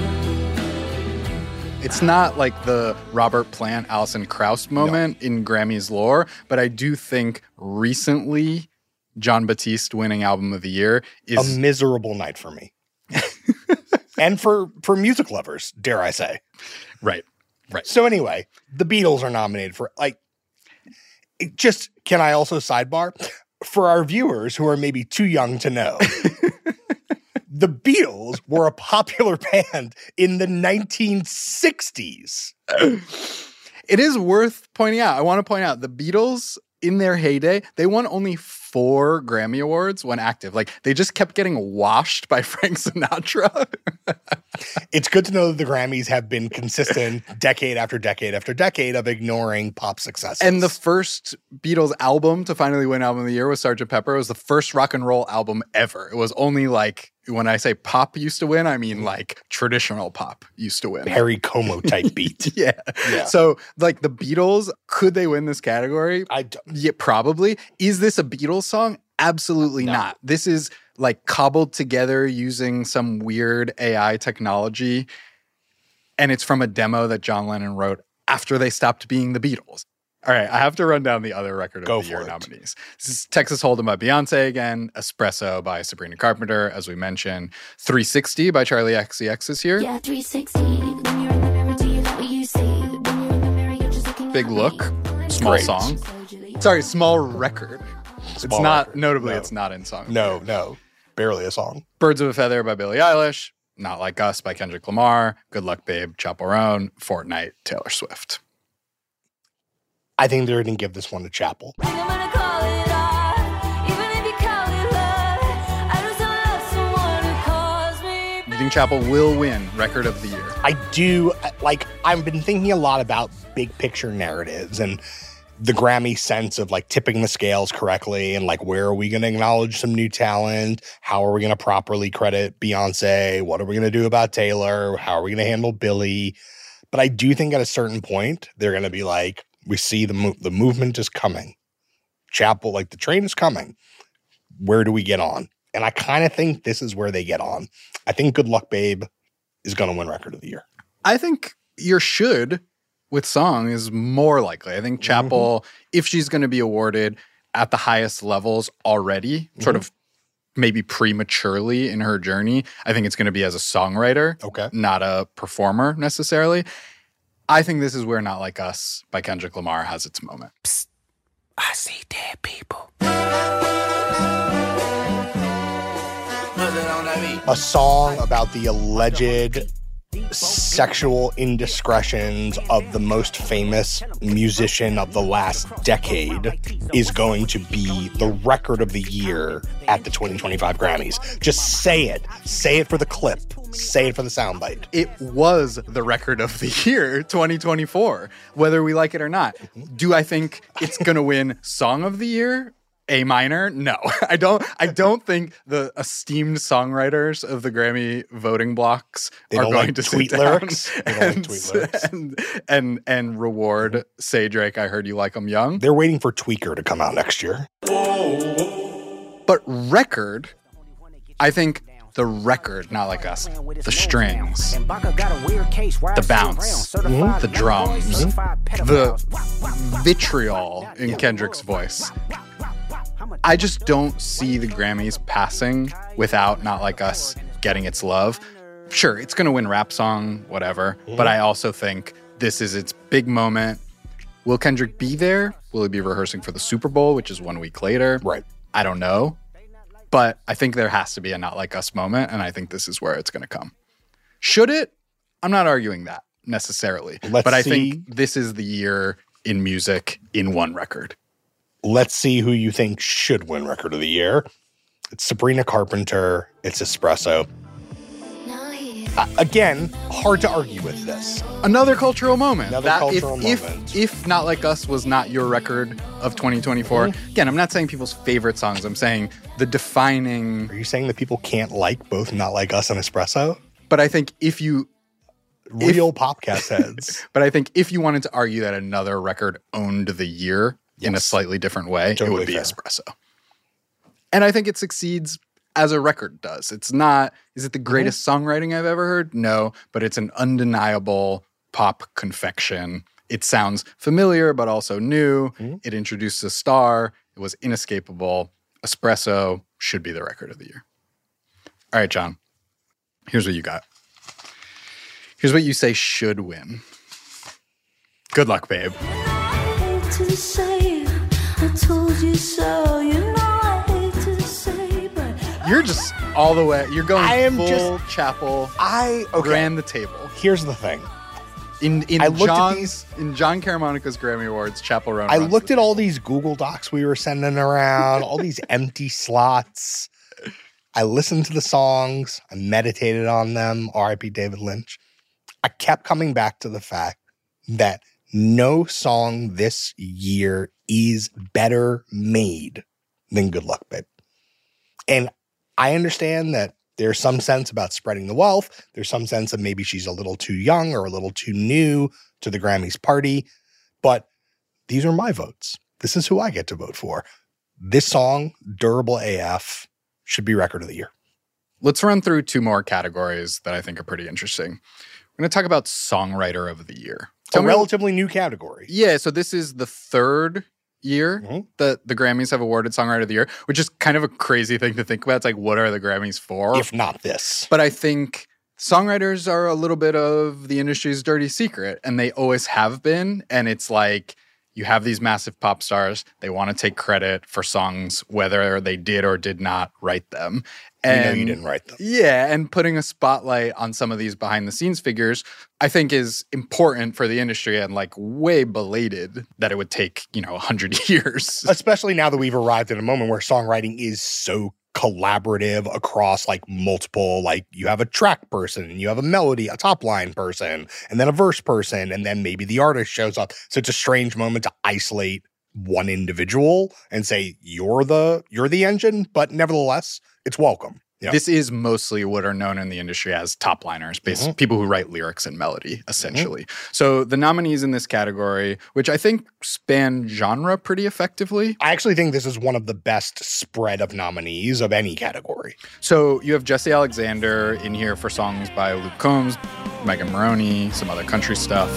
It's not like the Robert Plant, Alison Krauss moment no. in Grammys lore, but I do think recently Jon Batiste winning Album of the Year is a miserable night for me. And for, for music lovers, dare I say. Right, right. So anyway, the Beatles are nominated for, like, it just, can I also sidebar? For our viewers who are maybe too young to know, the Beatles were a popular band in the nineteen sixties. It is worth pointing out. I want to point out the Beatles in their heyday, they won only four Grammy Awards when active. Like, they just kept getting washed by Frank Sinatra. It's good to know that the Grammys have been consistent decade after decade after decade of ignoring pop successes. And the first Beatles album to finally win Album of the Year was Sergeant Pepper. It was the first rock and roll album ever. It was only like, when I say pop used to win, I mean like traditional pop used to win. Perry Como type beat. yeah. yeah. So like the Beatles, could they win this category? I d- yeah, probably. Is this a Beatles song? Absolutely no. not. This is like cobbled together using some weird A I technology. And it's from a demo that John Lennon wrote after they stopped being the Beatles. All right, I have to run down the other record of Go the year for it. nominees. This is Texas Hold'em by Beyonce again, Espresso by Sabrina Carpenter, as we mentioned. three sixty by Charlie X C X is here. Yeah, three sixty. When you're in the mirror, do you like what you see? When you're in the mirror, you're just looking Big at Look, me. small Great. song. Sorry, small record. it's Small not, record. notably, No. it's not in song. No, no. Barely a song. Birds of a Feather by Billie Eilish, Not Like Us by Kendrick Lamar, Good Luck Babe, Chaperone, Fortnite, Taylor Swift. I think they're going to give this one to Chapel. I'm gonna call it off, even if you call it love. I just don't love someone who calls me. You think Chapel will win Record of the Year? I do, like, I've been thinking a lot about big picture narratives and the Grammy sense of, like, tipping the scales correctly and, like, where are we going to acknowledge some new talent? How are we going to properly credit Beyonce? What are we going to do about Taylor? How are we going to handle Billie? But I do think at a certain point, they're going to be like, we see the mo- the movement is coming. Chapel, like, the train is coming. Where do we get on? And I kind of think this is where they get on. I think Good Luck Babe is going to win Record of the Year. I think your should with song is more likely. I think Chapel, mm-hmm. if she's going to be awarded at the highest levels already, mm-hmm. sort of maybe prematurely in her journey, I think it's going to be as a songwriter, okay, not a performer necessarily. I think this is where Not Like Us by Kendrick Lamar has its moment. Psst, I see dead people. A song about the alleged sexual indiscretions of the most famous musician of the last decade is going to be the record of the year at the twenty twenty-five Grammys. Just say it. Say it for the clip. Say it for the soundbite. It was the record of the year, twenty twenty-four, whether we like it or not. Do I think it's going to win Song of the Year? A minor? No. I don't I don't think the esteemed songwriters of the Grammy voting blocks They are don't going like to tweet sit down lyrics. They don't and, like tweet lyrics. and, and, and reward Say Drake, I Heard You Like 'Em Young. They're waiting for Tweaker to come out next year. But record, I think the record, Not Like Us, the strings, the bounce, mm-hmm. the drums, mm-hmm. the vitriol in Kendrick's voice. I just don't see the Grammys passing without Not Like Us getting its love. Sure, it's going to win rap song, whatever, mm-hmm. but I also think this is its big moment. Will Kendrick be there? Will he be rehearsing for the Super Bowl, which is one week later? Right. I don't know. But I think there has to be a Not Like Us moment, and I think this is where it's going to come. Should it? I'm not arguing that necessarily. Let's but I see. think this is the year in music in one record. Let's see who you think should win Record of the Year. It's Sabrina Carpenter. It's Espresso. Uh, again, hard to argue with this. Another cultural moment. Another that cultural if, moment. If, if Not Like Us was not your record of twenty twenty-four, mm-hmm. again, I'm not saying people's favorite songs. I'm saying the defining... Are you saying that people can't like both Not Like Us and Espresso? But I think if you... Real if, Popcast heads. But I think if you wanted to argue that another record owned the year yes. in a slightly different way, totally it would be fair. Espresso. And I think it succeeds as a record does. It's not, is it the greatest mm-hmm. songwriting I've ever heard? No, but it's an undeniable pop confection. It sounds familiar, but also new. Mm-hmm. It introduced a star. It was inescapable. Espresso should be the record of the year. All right, John, here's what you got. Here's what you say should win. Good luck, babe. I hate to say, I told you so. You know I hate to say, but you're just all the way. You're going I am full just, Chapel. I okay. ran the table. Here's the thing. In in I looked John's, at these, in John Caramonica's Grammy Awards, Chapel Roan. I looked at all these Google Docs we were sending around, all these empty slots. I listened to the songs. I meditated on them. R I P David Lynch. I kept coming back to the fact that no song this year is better made than Good Luck, Babe. And I understand that there's some sense about spreading the wealth. There's some sense that maybe she's a little too young or a little too new to the Grammys party. But these are my votes. This is who I get to vote for. This song, durable A F, should be record of the year. Let's run through two more categories that I think are pretty interesting. We're going to talk about Songwriter of the Year. a relatively new category. Yeah, so this is the third year mm-hmm. that the Grammys have awarded Songwriter of the Year, which is kind of a crazy thing to think about. It's like, what are the Grammys for? If not this. But I think songwriters are a little bit of the industry's dirty secret, and they always have been. And it's like, you have these massive pop stars. They want to take credit for songs, whether they did or did not write them. And, you know you didn't write them. Yeah, and putting a spotlight on some of these behind-the-scenes figures, I think is important for the industry and, like, way belated that it would take, you know, one hundred years. Especially now that we've arrived at a moment where songwriting is so collaborative across, like, multiple, like, you have a track person, and you have a melody, a top line person, and then a verse person, and then maybe the artist shows up. So it's a strange moment to isolate one individual and say, you're the you're the engine, but nevertheless, it's welcome. Yep. This is mostly what are known in the industry as top liners, based mm-hmm. people who write lyrics and melody, essentially. Mm-hmm. So the nominees in this category, which I think span genre pretty effectively. I actually think this is one of the best spread of nominees of any category. So you have Jesse Alexander in here for songs by Luke Combs, Megan Maroney, some other country stuff.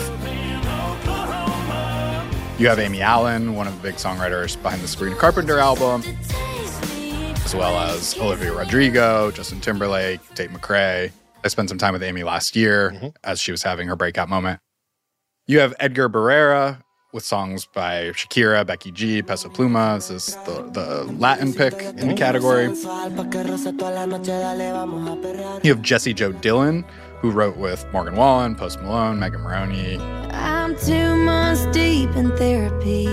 You have Amy Allen, one of the big songwriters behind the Sabrina Carpenter album, as well as Olivia Rodrigo, Justin Timberlake, Tate McRae. I spent some time with Amy last year mm-hmm. as she was having her breakout moment. You have Edgar Barrera with songs by Shakira, Becky G, Peso Pluma. This is the, the Latin pick in mm-hmm. the category. You have Jessie Jo Dillon, who wrote with Morgan Wallen, Post Malone, Megan Maroney. I'm two months deep in therapy.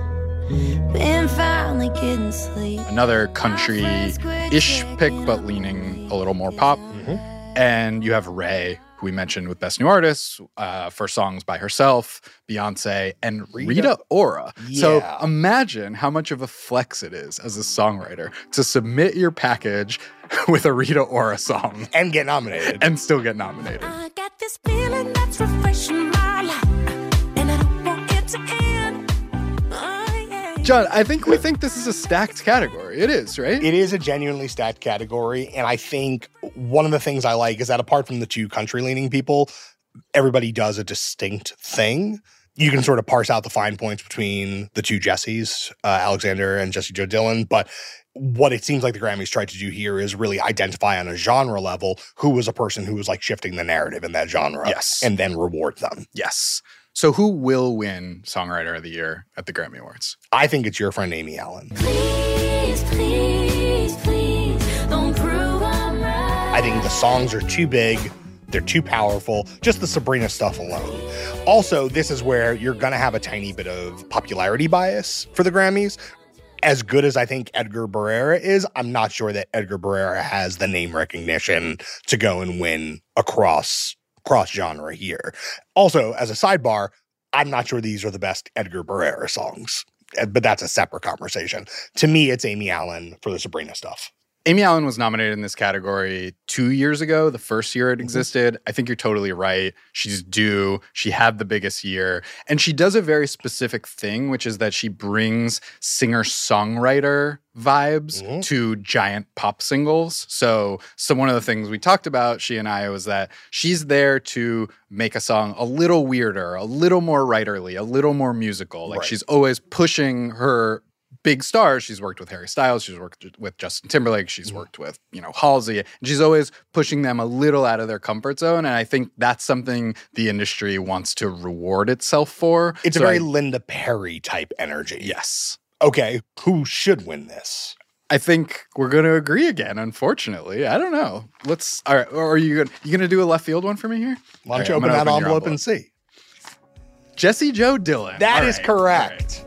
Been finally getting sleep. Another country-ish pick, but leaning a little more pop. Mm-hmm. And you have Ray, who we mentioned with Best New Artist, uh, for songs by herself, Beyonce, and Rita, Rita Ora. Yeah. So imagine how much of a flex it is as a songwriter to submit your package with a Rita Ora song. And get nominated. And still get nominated. I got this feeling that's refreshing my life, and I don't want it to end. Oh, yeah. John, I think we think this is a stacked category. It is, right? It is a genuinely stacked category. And I think one of the things I like is that apart from the two country-leaning people, everybody does a distinct thing. You can sort of parse out the fine points between the two Jessies, uh, Alexander and Jessie Jo Dillon. But what it seems like the Grammys tried to do here is really identify on a genre level who was a person who was like shifting the narrative in that genre. Yes. And then reward them. Yes. So who will win Songwriter of the Year at the Grammy Awards? I think it's your friend Amy Allen. Please, please, please, don't prove I'm right. I think the songs are too big. They're too powerful. Just the Sabrina stuff alone. Also, this is where you're going to have a tiny bit of popularity bias for the Grammys. As good as I think Edgar Barrera is, I'm not sure that Edgar Barrera has the name recognition to go and win across cross genre here. Also, as a sidebar, I'm not sure these are the best Edgar Barrera songs, but that's a separate conversation. To me, it's Amy Allen for the Sabrina stuff. Amy Allen was nominated in this category two years ago, the first year it existed. I think you're totally right. She's due. She had the biggest year. And she does a very specific thing, which is that she brings singer-songwriter vibes mm-hmm. to giant pop singles. So, so one of the things we talked about, she and I, was that she's there to make a song a little weirder, a little more writerly, a little more musical. Like right. She's always pushing her big stars. She's worked with Harry Styles. She's worked with Justin Timberlake. She's worked with, you know, Halsey. And she's always pushing them a little out of their comfort zone. And I think that's something the industry wants to reward itself for. It's so a very I, Linda Perry type energy. Yes. Okay, who should win this? I think we're going to agree again, unfortunately. I don't know. Let's, all right, or are you going you going to do a left field one for me here? Why don't right, you open that open envelope, envelope and see? Jessie Jo Dillon. That all is right, correct.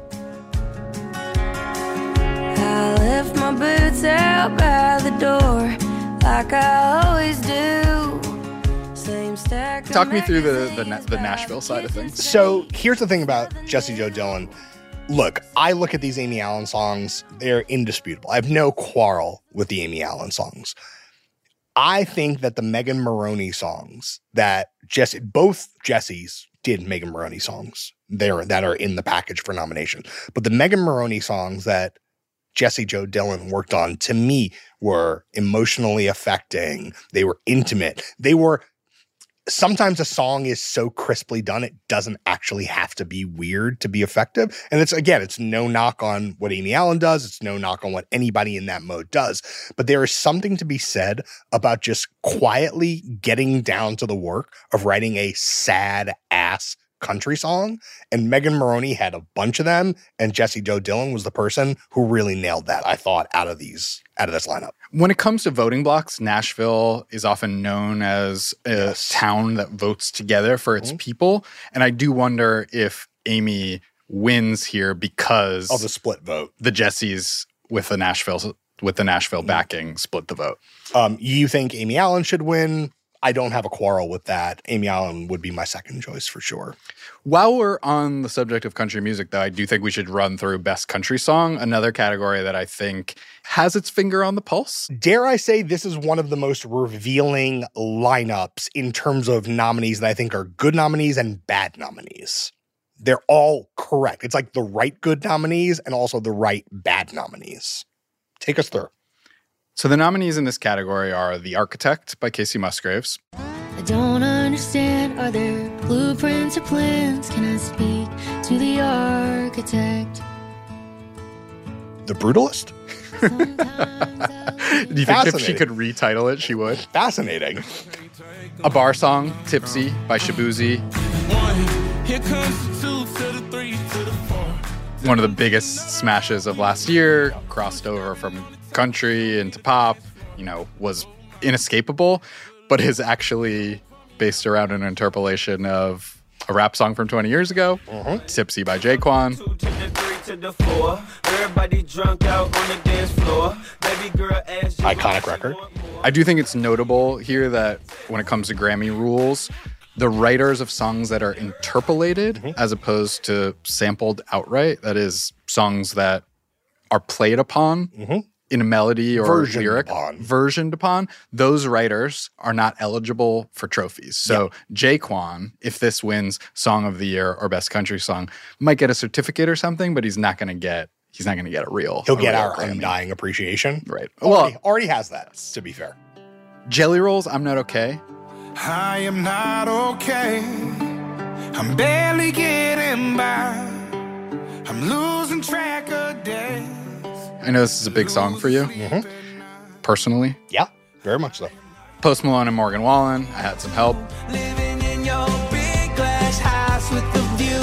I left my boots out by the door like I always do. Same stack. Talk me through the, the the Nashville side of things. So here's the thing about Jessie Jo Dillon. Look, I look at these Amy Allen songs. They're indisputable. I have no quarrel with the Amy Allen songs. I think that the Megan Maroney songs that Jessie, both Jessies did Megan Maroney songs there that are in the package for nomination. But the Megan Maroney songs that Jessie Jo Dillon worked on, to me, were emotionally affecting. They were intimate. They were, sometimes a song is so crisply done, it doesn't actually have to be weird to be effective. And it's, again, it's no knock on what Amy Allen does. It's no knock on what anybody in that mode does. But there is something to be said about just quietly getting down to the work of writing a sad ass country song. And Megan Moroney had a bunch of them. And Jessie Jo Dillon was the person who really nailed that, I thought, out of these, out of this lineup. When it comes to voting blocks, Nashville is often known as a yes. town that votes together for its mm-hmm. people. And I do wonder if Amy wins here because of the split vote. The Jessies with the Nashville with the Nashville mm-hmm. backing split the vote. Um, you think Amy Allen should win? I don't have a quarrel with that. Amy Allen would be my second choice for sure. While we're on the subject of country music, though, I do think we should run through Best Country Song, another category that I think has its finger on the pulse. Dare I say this is one of the most revealing lineups in terms of nominees that I think are good nominees and bad nominees. They're all correct. It's like the right good nominees and also the right bad nominees. Take us through. So the nominees in this category are The Architect by Kacey Musgraves. I don't understand, are there blueprints or plans? Can I speak to the architect? The Brutalist? Do you think if she could retitle it, she would? Fascinating. A Bar Song, Tipsy by Shaboozey. Here comes the two to the three to the four. One of the biggest smashes of last year, crossed over from country into pop, you know, was inescapable, but is actually based around an interpolation of a rap song from twenty years ago, mm-hmm. Tipsy by Jaquan. Iconic record. I do think it's notable here that when it comes to Grammy rules, the writers of songs that are interpolated mm-hmm. as opposed to sampled outright, that is, songs that are played upon mm-hmm. in a melody or versioned lyric, upon. versioned upon, those writers are not eligible for trophies. So yep. Jaquan, if this wins Song of the Year or Best Country Song, might get a certificate or something, but he's not going to get he's not going to get a real. He'll a get real our Grammy. undying appreciation. Right. Already, Well, already has that, to be fair. Jelly Rolls, I'm Not Okay. I am not okay. I'm barely getting by. I'm losing track of days. I know this is a big song for you, mm-hmm. personally. Yeah, very much so. Post Malone and Morgan Wallen, I Had Some Help. Living in your big glass house with the view.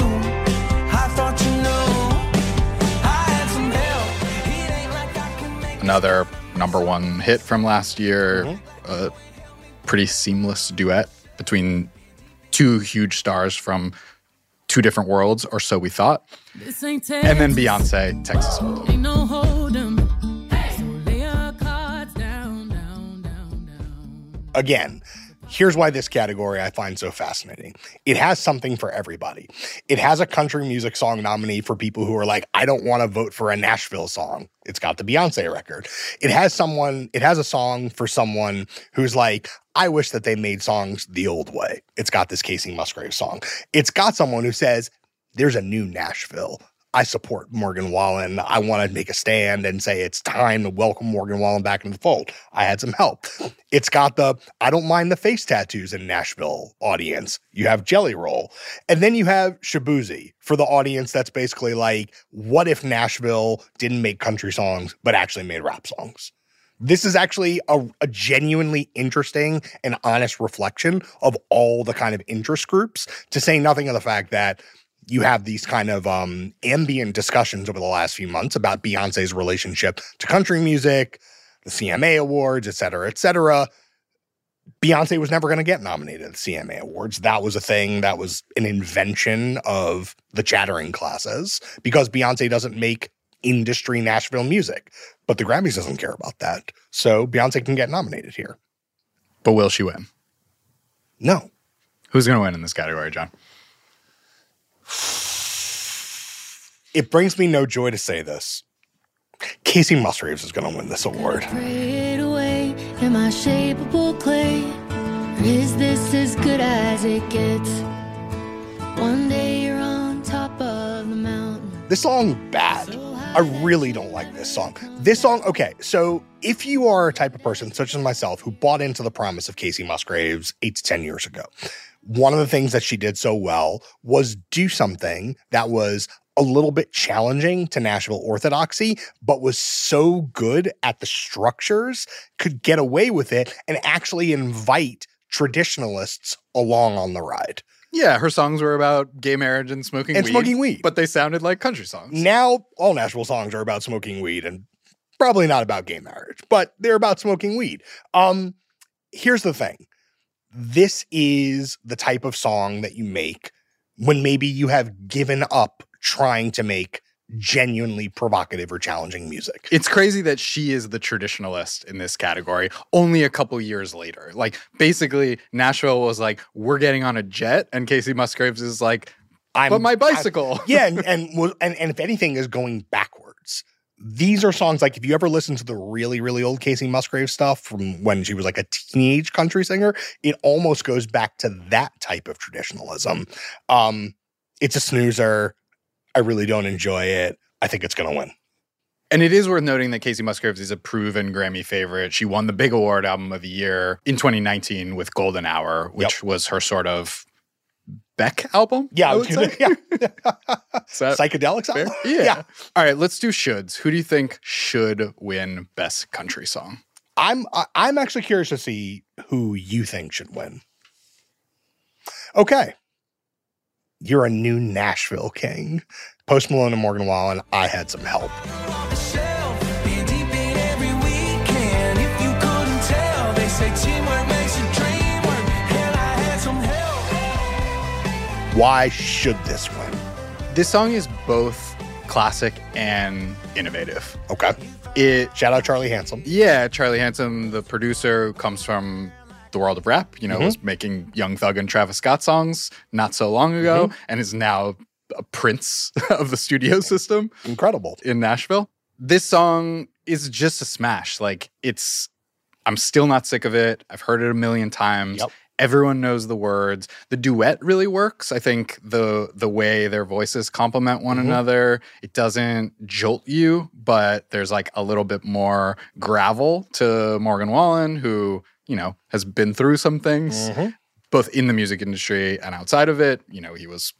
I thought you knew I had some help. It ain't like I can make Another number one hit from last year. Mm-hmm. A pretty seamless duet between two huge stars from two different worlds, or so we thought. And then Beyonce, Texas Hold'em. Ain't no Hold'em. So lay your cards down, down, down, down. Again, here's why this category I find so fascinating. It has something for everybody. It has a country music song nominee for people who are like, I don't want to vote for a Nashville song. It's got the Beyonce record. It has someone, it has a song for someone who's like, I wish that they made songs the old way. It's got this Kacey Musgraves song. It's got someone who says, there's a new Nashville. I support Morgan Wallen. I want to make a stand and say it's time to welcome Morgan Wallen back into the fold. I Had Some Help. It's got the I don't mind the face tattoos in Nashville audience. You have Jelly Roll. And then you have Shaboozey for the audience that's basically like, what if Nashville didn't make country songs but actually made rap songs? This is actually a, a genuinely interesting and honest reflection of all the kind of interest groups, to say nothing of the fact that you have these kind of um, ambient discussions over the last few months about Beyonce's relationship to country music, the C M A Awards, et cetera, et cetera. Beyonce was never going to get nominated at the C M A Awards. That was a thing that was an invention of the chattering classes because Beyonce doesn't make industry Nashville music. But the Grammys doesn't care about that. So Beyonce can get nominated here. But will she win? No. Who's going to win in this category, John? It brings me no joy to say this. Kacey Musgraves is going to win this award. Pray it away in my shapeable clay. Or is this as good as it gets? One day you're on top of the mountain. This song, bad. I really don't like this song. This song, okay, so if you are a type of person, such as myself, who bought into the promise of Casey Musgraves eight to ten years ago, one of the things that she did so well was do something that was a little bit challenging to Nashville orthodoxy, but was so good at the structures, could get away with it, and actually invite traditionalists along on the ride. Yeah, her songs were about gay marriage and smoking And weed. smoking weed. But they sounded like country songs. Now, all Nashville songs are about smoking weed and probably not about gay marriage, but they're about smoking weed. Um, here's the thing. This is the type of song that you make when maybe you have given up trying to make genuinely provocative or challenging music. It's crazy that she is the traditionalist in this category only a couple years later. Like, basically, Nashville was like, we're getting on a jet, and Casey Musgraves is like, I'm but my bicycle. I, yeah, and, and and and if anything is going backwards. These are songs like if you ever listen to the really, really old Casey Musgraves stuff from when she was like a teenage country singer, it almost goes back to that type of traditionalism. Um, it's a snoozer. I really don't enjoy it. I think it's going to win. And it is worth noting that Casey Musgraves is a proven Grammy favorite. She won the Big Award Album of the Year in twenty nineteen with Golden Hour, which yep. was her sort of Beck album? Yeah. I would say. yeah. Psychedelics album? Yeah. yeah. All right, let's do shoulds. Who do you think should win Best Country Song? I'm I'm actually curious to see who you think should win. Okay. You're a new Nashville king. Post Malone and Morgan Wallen, I Had Some Help. Why should this win? This song is both classic and innovative. Okay. It Shout out Charlie Handsome. Yeah, Charlie Handsome, the producer who comes from the world of rap, you know, mm-hmm. was making Young Thug and Travis Scott songs not so long ago, mm-hmm. and is now a prince of the studio system. Incredible. In Nashville. This song is just a smash. Like, it's, I'm still not sick of it. I've heard it a million times. Yep. Everyone knows the words. The duet really works. I think the the way their voices complement one mm-hmm. another, it doesn't jolt you, but there's like a little bit more gravel to Morgan Wallen, who, you know, has been through some things, mm-hmm. both in the music industry and outside of it. You know, he was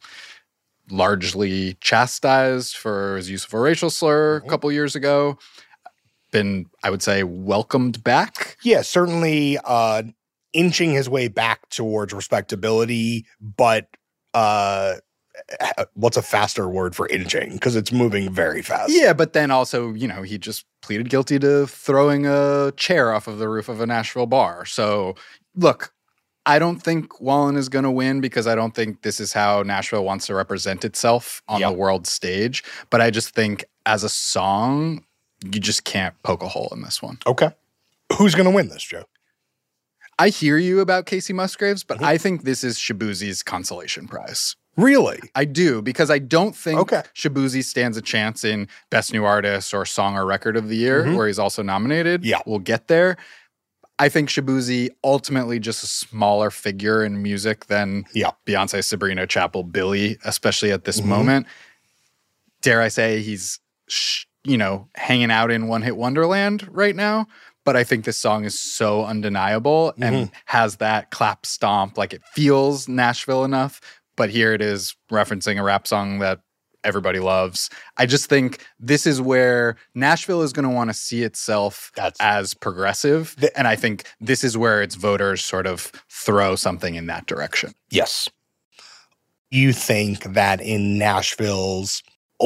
largely chastised for his use of a racial slur mm-hmm. a couple years ago. Been, I would say, welcomed back. Yeah, certainly uh, inching his way back towards respectability, but uh, what's a faster word for inching? Because it's moving very fast. Yeah, but then also, you know, he just pleaded guilty to throwing a chair off of the roof of a Nashville bar. So, look, I don't think Wallen is going to win because I don't think this is how Nashville wants to represent itself on yep. the world stage. But I just think as a song, you just can't poke a hole in this one. Okay. Who's going to win this, Joe? I hear you about Casey Musgraves, but mm-hmm. I think this is Shaboozey's consolation prize. Really? I do, because I don't think okay. Shaboozey stands a chance in Best New Artist or Song or Record of the Year, mm-hmm. where he's also nominated. Yeah. We'll get there. I think Shaboozey ultimately just a smaller figure in music than yeah. Beyonce, Sabrina, Chapel, Billie, especially at this mm-hmm. moment. Dare I say he's, sh- you know, hanging out in one-hit wonderland right now. But I think this song is so undeniable mm-hmm. and has that clap stomp. Like, it feels Nashville enough. But here it is referencing a rap song that everybody loves. I just think this is where Nashville is going to want to see itself That's, as progressive. The, and I think this is where its voters sort of throw something in that direction. Yes. You think that in Nashville's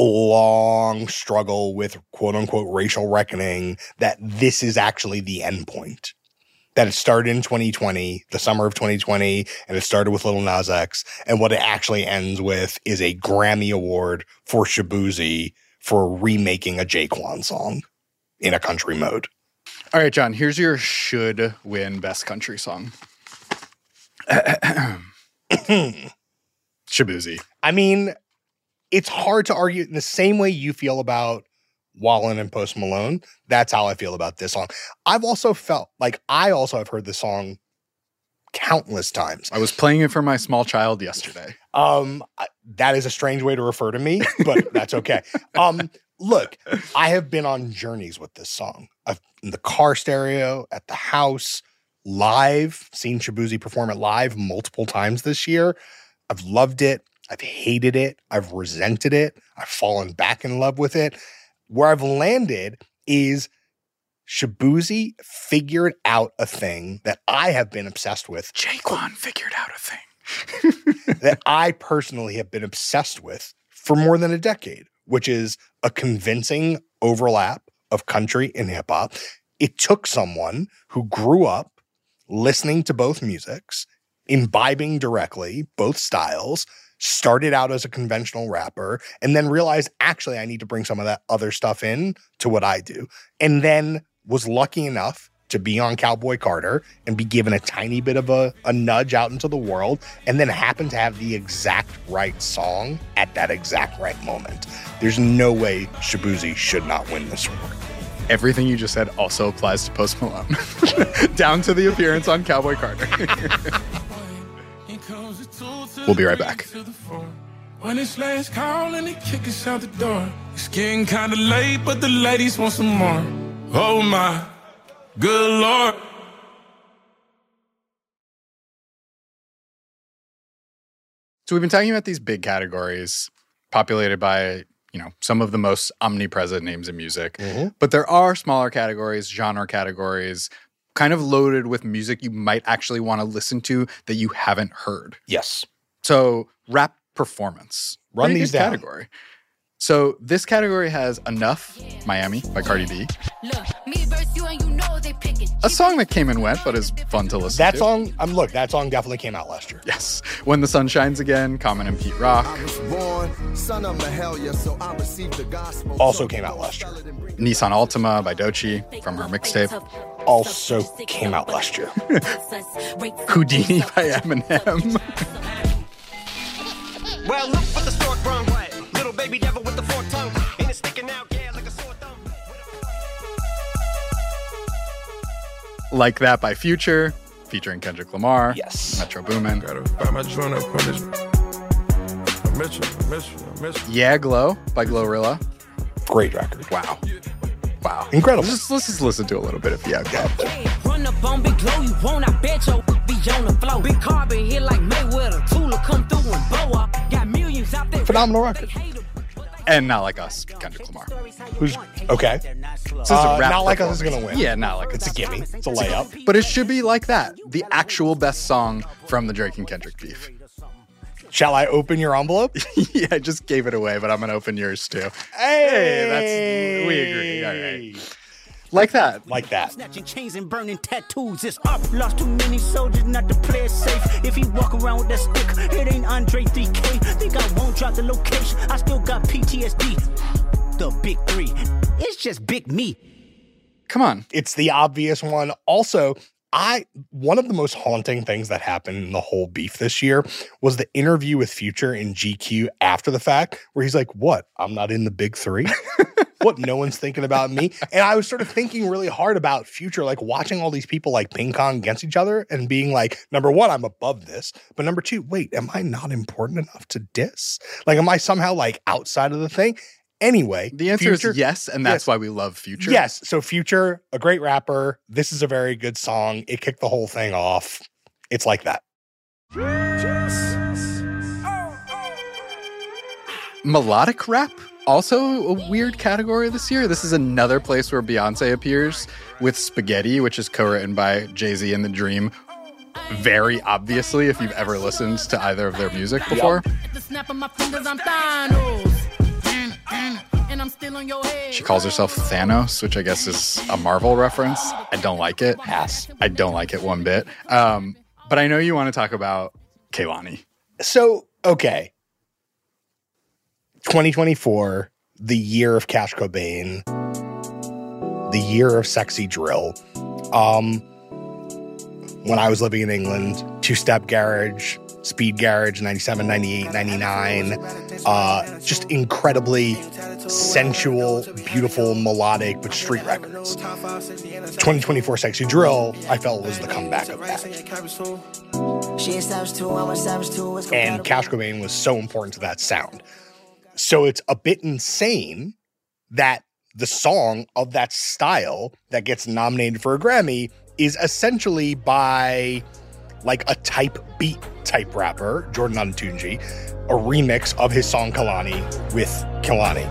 long struggle with quote-unquote racial reckoning, that this is actually the end point? That it started in twenty twenty, the summer of twenty twenty, and it started with Lil Nas X, and what it actually ends with is a Grammy Award for Shaboozey for remaking a Jaquan song in a country mode. All right, John, here's your should win Best Country Song. Shaboozey. I mean, it's hard to argue in the same way you feel about Wallen and Post Malone. That's how I feel about this song. I've also felt like I also have heard this song countless times. I was playing it for my small child yesterday. Um, I, that is a strange way to refer to me, but that's okay. Um, look, I have been on journeys with this song. I've in the car stereo, at the house, live, seen Shaboozey perform it live multiple times this year. I've loved it. I've hated it. I've resented it. I've fallen back in love with it. Where I've landed is Shaboozey figured out a thing that I have been obsessed with. Jaquan figured out a thing. that I personally have been obsessed with for more than a decade, which is a convincing overlap of country and hip hop. It took someone who grew up listening to both musics, imbibing directly both styles, started out as a conventional rapper, and then realized, actually, I need to bring some of that other stuff in to what I do. And then was lucky enough to be on Cowboy Carter and be given a tiny bit of a, a nudge out into the world, and then happened to have the exact right song at that exact right moment. There's no way Shaboozey should not win this award. Everything you just said also applies to Post Malone. Down to the appearance on Cowboy Carter. We'll be right back. When it's last call and they kick us out the door. It's getting kinda late, but the ladies want some more. Oh my good Lord. So we've been talking about these big categories populated by, you know, some of the most omnipresent names in music. Mm-hmm. But there are smaller categories, genre categories, kind of loaded with music you might actually want to listen to that you haven't heard. Yes. So rap performance. Run Pretty these good down. category. So this category has Enough, Miami by Cardi B. A song that came and went, but is fun to listen That to. song, um, look, that song definitely came out last year. Yes. When the Sun Shines Again, Common and Pete Rock. Also came out last year. Nissan Altima by Doechii from her mixtape. Also came out last year. Houdini by Eminem. Well, look what the stork brung. Little baby devil with the forked tongue. And it's sticking out, yeah, like a sore thumb. Like That by Future, featuring Kendrick Lamar. Yes. Metro Boomin. Buy my joint up on this. I miss you, I miss you, I miss you. Yeah Glow by Glorilla. Great record. Wow. Wow. Incredible. Let's just, let's just listen to a little bit of Yeah Glow. Run up on Big Glow, you won't, I bet your be on the flow. Big carbon hit like Mayweather. Tula come through and blow up. Got millions out there. Phenomenal record. And Not Like Us, Kendrick Lamar. Who's okay? This is Uh, a rap Not Like Us is performance. gonna win. Yeah, Not Like It's Us. a gimme. It's a layup. But it should be like that. The actual best song from the Drake and Kendrick beef. Shall I open your envelope? Yeah, I just gave it away, but I'm going to open yours too. Hey, that's we agree. All right. Like that. Like that. Snatching chains and burning tattoos. It's up. Lost too many soldiers not to play it safe. If he walk around with that stick, it ain't Andre three K. Think I won't drop the location. I still got P T S D. The big three. It's just big me. Come on. It's the obvious one. Also, I one of the most haunting things that happened in the whole beef this year was the interview with Future in G Q after the fact, where he's like, "What? I'm not in the big three? What? No one's thinking about me?" And I was sort of thinking really hard about Future, like watching all these people like ping pong against each other and being like, number one, I'm above this, but number two, wait, am I not important enough to diss? Like, am I somehow like outside of the thing? Anyway, The answer Future, is yes, and that's yes. why we love Future. Yes. So Future, a great rapper. This is a very good song. It kicked the whole thing off. It's like that. Melodic rap, also a weird category this year. This is another place where Beyonce appears with Spaghetti, which is co-written by Jay-Z and The Dream. Very obviously, if you've ever listened to either of their music before. At the snap of my fingers, I'm Thanos. And I'm still on your head. She calls herself Thanos, which I guess is a Marvel reference. I don't like it. Pass. I don't like it one bit. Um, but I know you want to talk about Kehlani. So, okay. twenty twenty-four, the year of Cash Cobain, the year of Sexy Drill. Um, when I was living in England, two-step garage, speed garage, ninety-seven, ninety-eight, ninety-nine. Uh, just incredibly sensual, beautiful, melodic, but street records. twenty twenty-four Sexy Drill, I felt, was the comeback of that. And Cash Cobain was so important to that sound. So it's a bit insane that the song of that style that gets nominated for a Grammy is essentially by like a type beat type rapper, Jordan Olatunji, a remix of his song Kalani with Kehlani.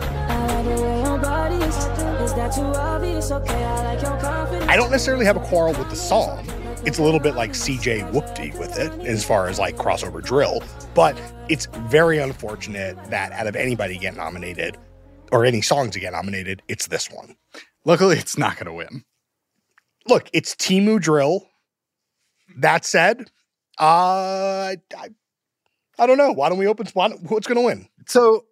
I don't necessarily have a quarrel with the song. It's a little bit like C J Whoop-Dee with it as far as like crossover drill, but it's very unfortunate that out of anybody get nominated or any song to get nominated, it's this one. Luckily, it's not going to win. Look, it's Temu Drill. That said, uh, I, I don't know. Why don't we open? Why, what's going to win? So,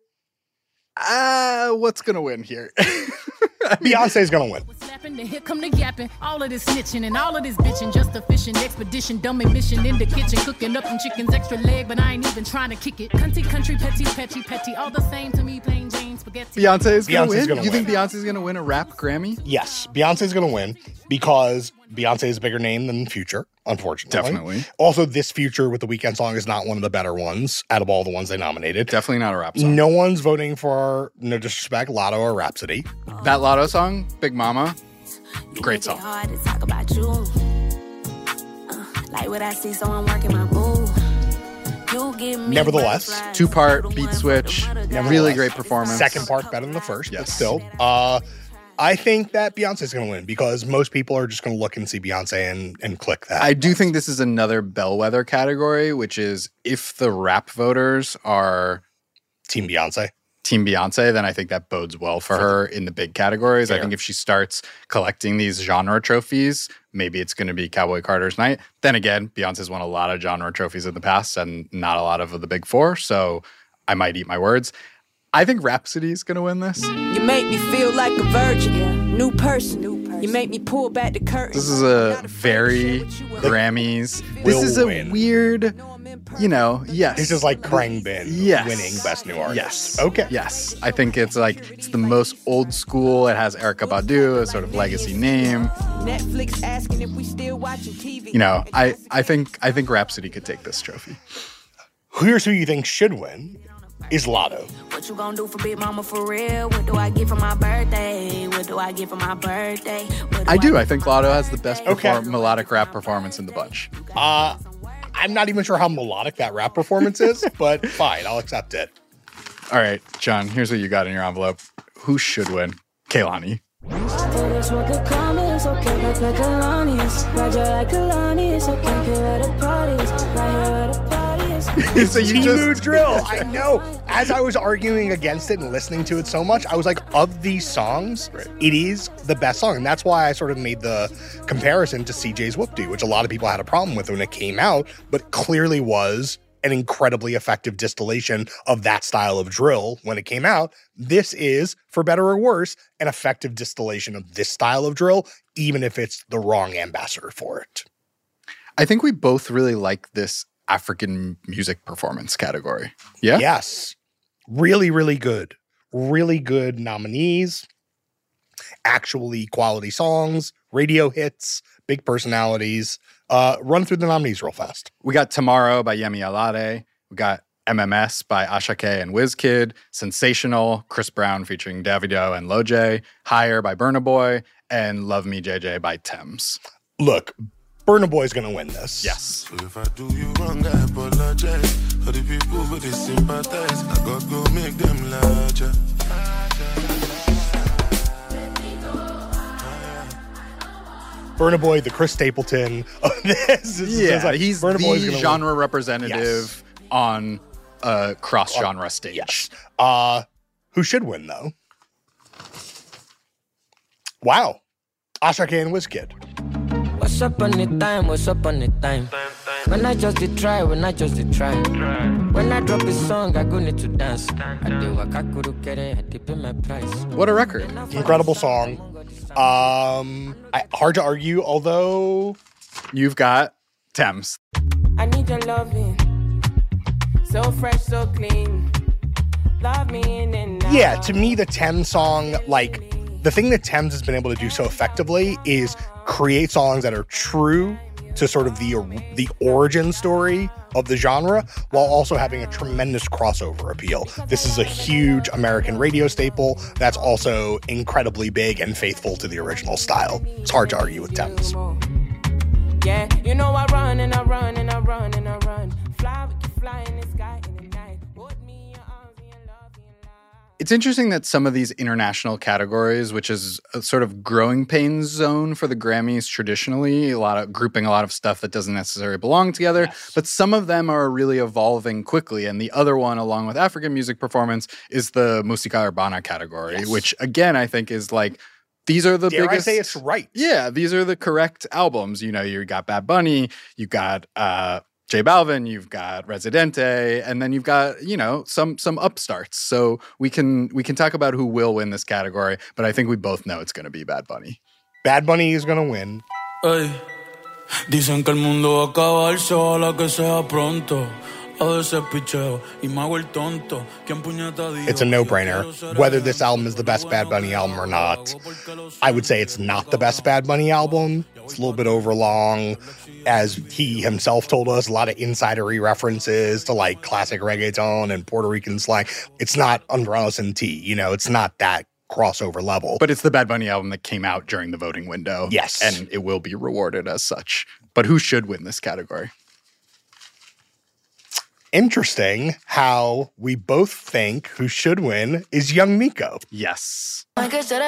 uh, what's going to win here? Beyonce's going to win. Here come the yapping, all of this snitching and all of this bitching, just a fishing expedition, dumb mission in the kitchen, cooking up some chicken's extra leg, but I ain't even trying to kick it. Country, country, petty, petty, petty, all the same to me, plain Jane spaghetti. Beyonce's gonna Beyonce's win? gonna you win. think Beyonce's gonna win a rap Grammy? Yes, Beyonce's going to win because Beyonce is a bigger name than Future, unfortunately. Definitely. Also, this Future with the Weeknd song is not one of the better ones out of all the ones they nominated. Definitely not a rap song. No one's voting for, no disrespect, Lotto or Rhapsody. That Lotto song, Big Mama, great song. Hard to talk about you. Uh, like what I see, so I'm working my boo. You give me Nevertheless, two-part beat switch, really great performance. Second part better than the first, Yes. but still. Uh, I think that Beyonce's going to win because most people are just going to look and see Beyonce and, and click that. I do think this is another bellwether category, which is if the rap voters are Team Beyonce. Team Beyonce, then I think that bodes well for her in the big categories. Fair. I think if she starts collecting these genre trophies, maybe it's going to be Cowboy Carter's night. Then again, Beyonce's won a lot of genre trophies in the past and not a lot of the big four, so I might eat my words. I think Rhapsody's going to win this. You make me feel like a virgin, new person. You make me pull back the curtain. This is a very Grammys. This Will is a win. weird, you know, yes. This is like Khruangbin Yes. winning Best New Artist. Yes. Okay. Yes. I think it's like, it's the most old school. It has Erykah Badu, a sort of legacy name. Netflix asking if we still watching T V. You know, I, I think I think Rhapsody could take this trophy. Here's who you think should win is Lotto. What you gonna do for Big Mama for real? What do I get for my birthday? What do I get for my birthday? What I do. I think Lotto has the best Okay. perform- melodic rap performance in the bunch. Uh, I'm not even sure how melodic that rap performance is, but fine, I'll accept it. All right, John, here's what you got in your envelope. Who should win? Kehlani. It's So you Temu just- Drill. I know. As I was arguing against it and listening to it so much, I was like, of these songs, it is the best song. And that's why I sort of made the comparison to C J's Whoop-Dee, which a lot of people had a problem with when it came out, but clearly was an incredibly effective distillation of that style of drill when it came out. This is, for better or worse, an effective distillation of this style of drill, even if it's the wrong ambassador for it. I think we both really like this African music performance category. Yeah? Yes. Really, really good. Really good nominees. Actually quality songs, radio hits, big personalities. Uh, run through the nominees real fast. We got Tomorrow by Yemi Alade. We got M M S by Ashake and Wizkid. Sensational, Chris Brown featuring Davido and Loj. Higher by Burna Boy. And Love Me J J by Thames. Look, Burna Boy's going to win this. Yes. So if I do you wrong, I apologize. For the people who they sympathize, I got go make them larger. Burna Boy, the Chris Stapleton of this. This is- Yeah, it's like he's Burna Boy's the gonna genre win. representative Yes. on a cross-genre stage. Yes. Uh, who should win, though? Wow. Ashake and Wizkid. What's up on the time? What's up on the time? When I just did try, when I just did try. When I drop a song, I go need to dance. I do what I could get it, I dip in my price. What a record. Incredible song. Um, I, hard to argue, although you've got Thames. I need your loving. So fresh, so clean. Love me in and out. Yeah, to me, the Thames song, like, the thing that Thames has been able to do so effectively is create songs that are true to sort of the the origin story of the genre while also having a tremendous crossover appeal. This is a huge American radio staple that's also incredibly big and faithful to the original style. It's hard to argue with Thames. Yeah, you know I run and I run and I run and I run. Fly, we can fly in the sky in the night. Hold me in your arms and your love and your life. It's interesting that some of these international categories, which is a sort of growing pains zone for the Grammys traditionally, a lot of grouping a lot of stuff that doesn't necessarily belong together, yes. but some of them are really evolving quickly. And the other one, along with African music performance, is the Musica Urbana category, yes. which again, I think is like, these are the Dare biggest. I say it's right? Yeah, these are the correct albums. You know, you got Bad Bunny, you got uh, J Balvin, you've got Residente, and then you've got you know some some upstarts. So we can we can talk about who will win this category, but I think we both know it's going to be Bad Bunny. Bad Bunny is going to win. Hey, dicen que el mundo va a acabarse, ojalá que sea pronto. It's a no-brainer. Whether this album is the best Bad Bunny album or not, I would say it's not the best Bad Bunny album. It's a little bit overlong. As he himself told us, a lot of insidery references to like classic reggaeton and Puerto Rican slang. It's not Umbrellas and Tea, you know, it's not that crossover level. But it's the Bad Bunny album that came out during the voting window. Yes. And it will be rewarded as such. But who should win this category? Interesting how we both think who should win is Young Miko. Yes. Young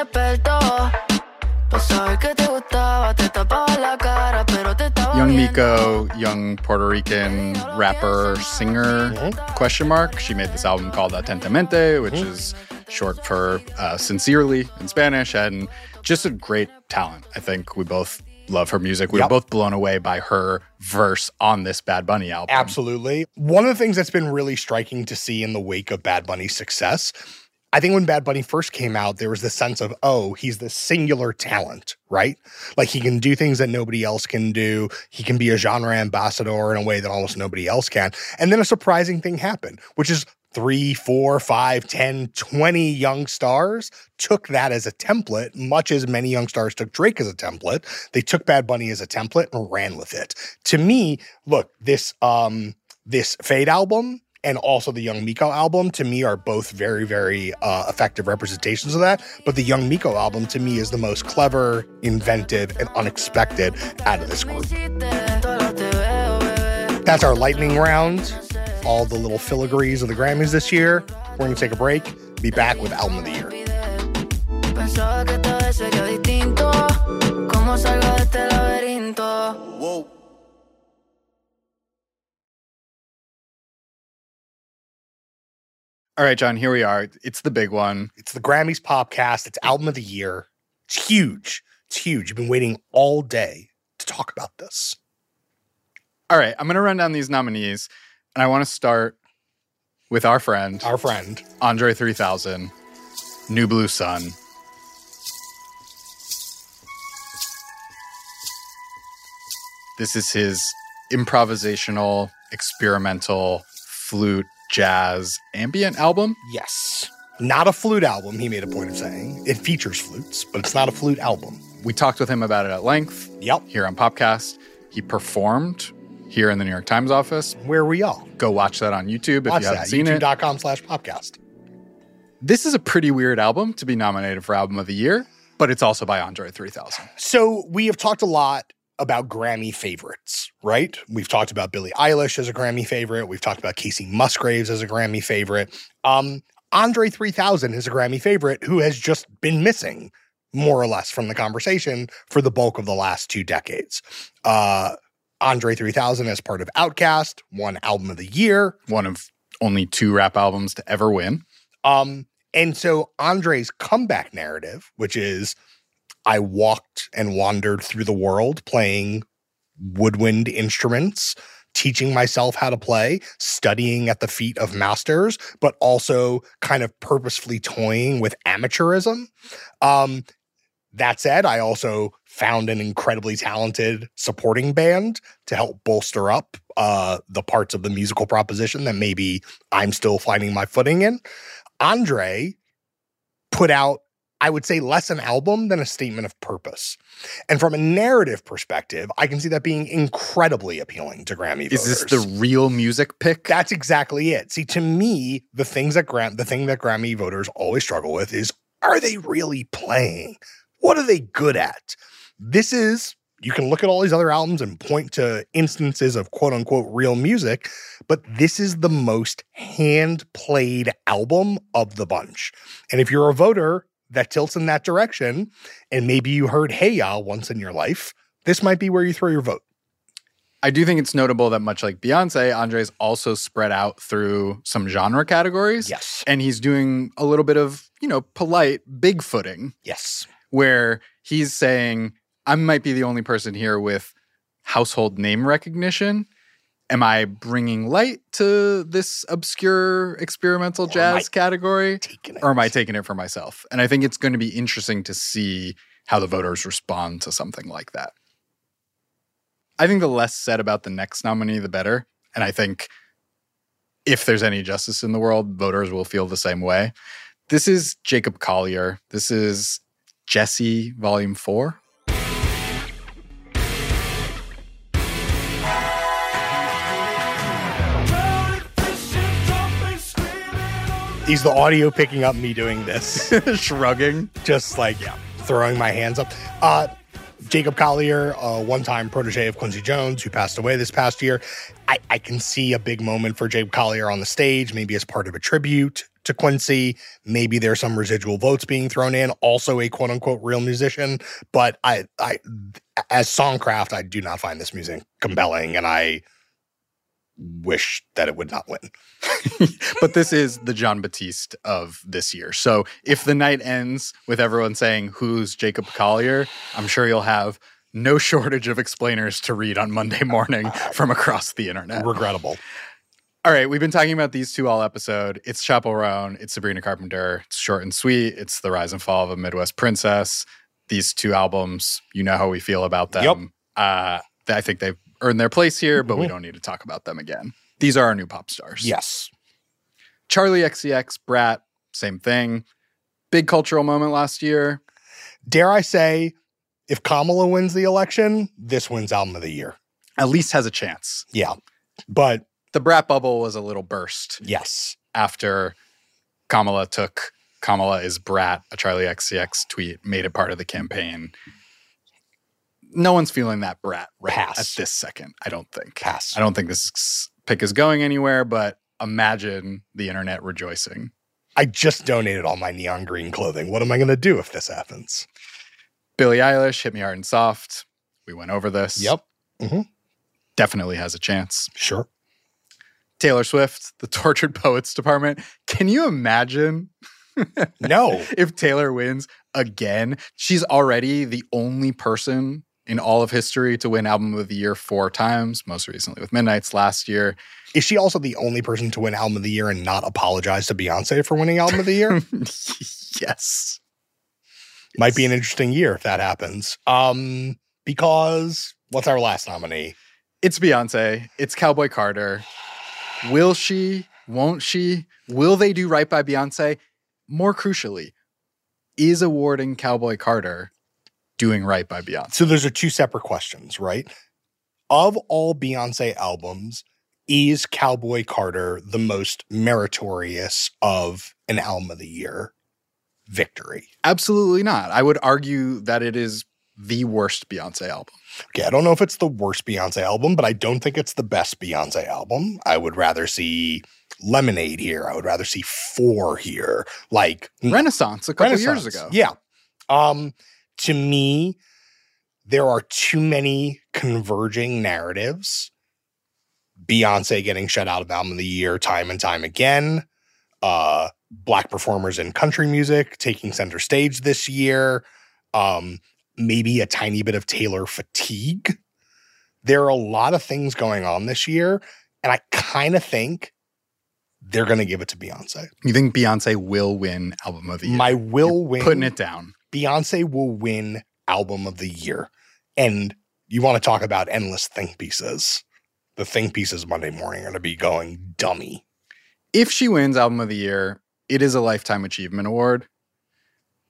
Miko, young Puerto Rican rapper, singer, mm-hmm. question mark. She made this album called Atentamente, which mm-hmm. is short for uh, sincerely in Spanish, and just a great talent. I think we both love her music. We yep. were both blown away by her verse on this Bad Bunny album. Absolutely. One of the things that's been really striking to see in the wake of Bad Bunny's success, I think when Bad Bunny first came out, there was this sense of, oh, he's this singular talent, right? Like he can do things that nobody else can do. He can be a genre ambassador in a way that almost nobody else can. And then a surprising thing happened, which is three, four, five, ten, twenty young stars took that as a template, much as many young stars took Drake as a template. They took Bad Bunny as a template and ran with it. To me, look, this um, this Fade album and also the Young Miko album, to me, are both very, very uh, effective representations of that. But the Young Miko album, to me, is the most clever, inventive, and unexpected out of this group. That's our lightning round. All the little filigrees of the Grammys this year. We're going to take a break. Be back with Album of the Year. Whoa. All right, John, here we are. It's the big one. It's the Grammys Popcast. It's Album of the Year. It's huge. It's huge. You've been waiting all day to talk about this. All right, I'm going to run down these nominees. And I want to start with our friend. Our friend. Andre three thousand, New Blue Sun. This is his improvisational, experimental, flute, jazz, ambient album. Yes. Not a flute album, he made a point of saying. It features flutes, but it's not a flute album. We talked with him about it at length. Yep. Here on Popcast. He performed here in the New York Times office. Where we all. Go watch that on YouTube watch if you haven't that. seen YouTube. it. YouTube.com slash podcast. This is a pretty weird album to be nominated for Album of the Year, but it's also by Andre three thousand. So we have talked a lot about Grammy favorites, right? We've talked about Billie Eilish as a Grammy favorite. We've talked about Casey Musgraves as a Grammy favorite. Um, Andre three thousand is a Grammy favorite who has just been missing, more or less, from the conversation for the bulk of the last two decades. Uh, Andre three thousand, as part of Outkast, won Album of the Year. One of only two rap albums to ever win. Um, and so Andre's comeback narrative, which is, I walked and wandered through the world playing woodwind instruments, teaching myself how to play, studying at the feet of masters, but also kind of purposefully toying with amateurism. Um, that said, I also found an incredibly talented supporting band to help bolster up uh, the parts of the musical proposition that maybe I'm still finding my footing in. Andre put out I would say less an album than a statement of purpose. And from a narrative perspective, I can see that being incredibly appealing to Grammy voters. Is this the real music pick? That's exactly it. See, to me, the things that Gram- the thing that Grammy voters always struggle with is, are they really playing? What are they good at? This is, you can look at all these other albums and point to instances of quote unquote real music, but this is the most hand-played album of the bunch. And if you're a voter that tilts in that direction, and maybe you heard Hey Ya once in your life, this might be where you throw your vote. I do think it's notable that much like Beyonce, Andre's also spread out through some genre categories. Yes. And he's doing a little bit of, you know, polite bigfooting. Yes. Where he's saying, I might be the only person here with household name recognition. Am I bringing light to this obscure experimental jazz category? Or am I taking it for myself? And I think it's going to be interesting to see how the voters respond to something like that. I think the less said about the next nominee, the better. And I think if there's any justice in the world, voters will feel the same way. This is Jacob Collier. This is Jesse Volume four. Is the audio picking up me doing this? Shrugging. Just like yeah, throwing my hands up. Uh, Jacob Collier, a one-time protege of Quincy Jones, who passed away this past year. I, I can see a big moment for Jacob Collier on the stage, maybe as part of a tribute to Quincy. Maybe there's some residual votes being thrown in. Also a quote-unquote real musician. But I, I, as songcraft, I do not find this music compelling, and I wish that it would not win. But this is the Jon Batiste of this year. So if the night ends with everyone saying, who's Jacob Collier, I'm sure you'll have no shortage of explainers to read on Monday morning from across the internet. Regrettable. All right, we've been talking about these two all episode. It's Chappell Roan, it's Sabrina Carpenter. It's short and sweet. It's the rise and fall of a Midwest princess. These two albums, you know how we feel about them. Yep. Uh, I think they've earned their place here, but mm-hmm. we don't need to talk about them again. These are our new pop stars. Yes. Charlie X C X, Brat, same thing. Big cultural moment last year. Dare I say, if Kamala wins the election, this wins Album of the Year. At least has a chance. Yeah. But the Brat bubble was a little burst. Yes. After Kamala took Kamala is Brat, a Charlie X C X tweet, made it part of the campaign. No one's feeling that Brat right Pass. at this second, I don't think. Pass. I don't think this pick is going anywhere, but imagine the internet rejoicing. I just donated all my neon green clothing. What am I going to do if this happens? Billie Eilish, Hit Me Hard and Soft. We went over this. Yep. Mm-hmm. Definitely has a chance. Sure. Taylor Swift, the Tortured Poets Department. Can you imagine? No. If Taylor wins again, she's already the only person in all of history to win Album of the Year four times, most recently with Midnights last year. Is she also the only person to win Album of the Year and not apologize to Beyonce for winning Album of the Year? Yes. Might be an interesting year if that happens. Um, because what's our last nominee? It's Beyonce. It's Cowboy Carter. Will she? Won't she? Will they do right by Beyonce? More crucially, is awarding Cowboy Carter doing right by Beyonce? So those are two separate questions, right? Of all Beyonce albums, is Cowboy Carter the most meritorious of an Album of the Year victory? Absolutely not. I would argue that it is the worst Beyonce album. Okay, I don't know if it's the worst Beyonce album, but I don't think it's the best Beyonce album. I would rather see Lemonade here. I would rather see Four here. Like Renaissance a couple Renaissance. years ago. Yeah. Um, to me, there are too many converging narratives. Beyonce getting shut out of Album of the Year time and time again. Uh, Black performers in country music taking center stage this year. Um, maybe a tiny bit of Taylor fatigue. There are a lot of things going on this year, and I kind of think they're going to give it to Beyonce. You think Beyonce will win Album of the Year? My will You're win. Putting it down. Beyonce will win Album of the Year. And you want to talk about endless think pieces. The think pieces Monday morning are going to be going dummy. If she wins Album of the Year, it is a Lifetime Achievement Award.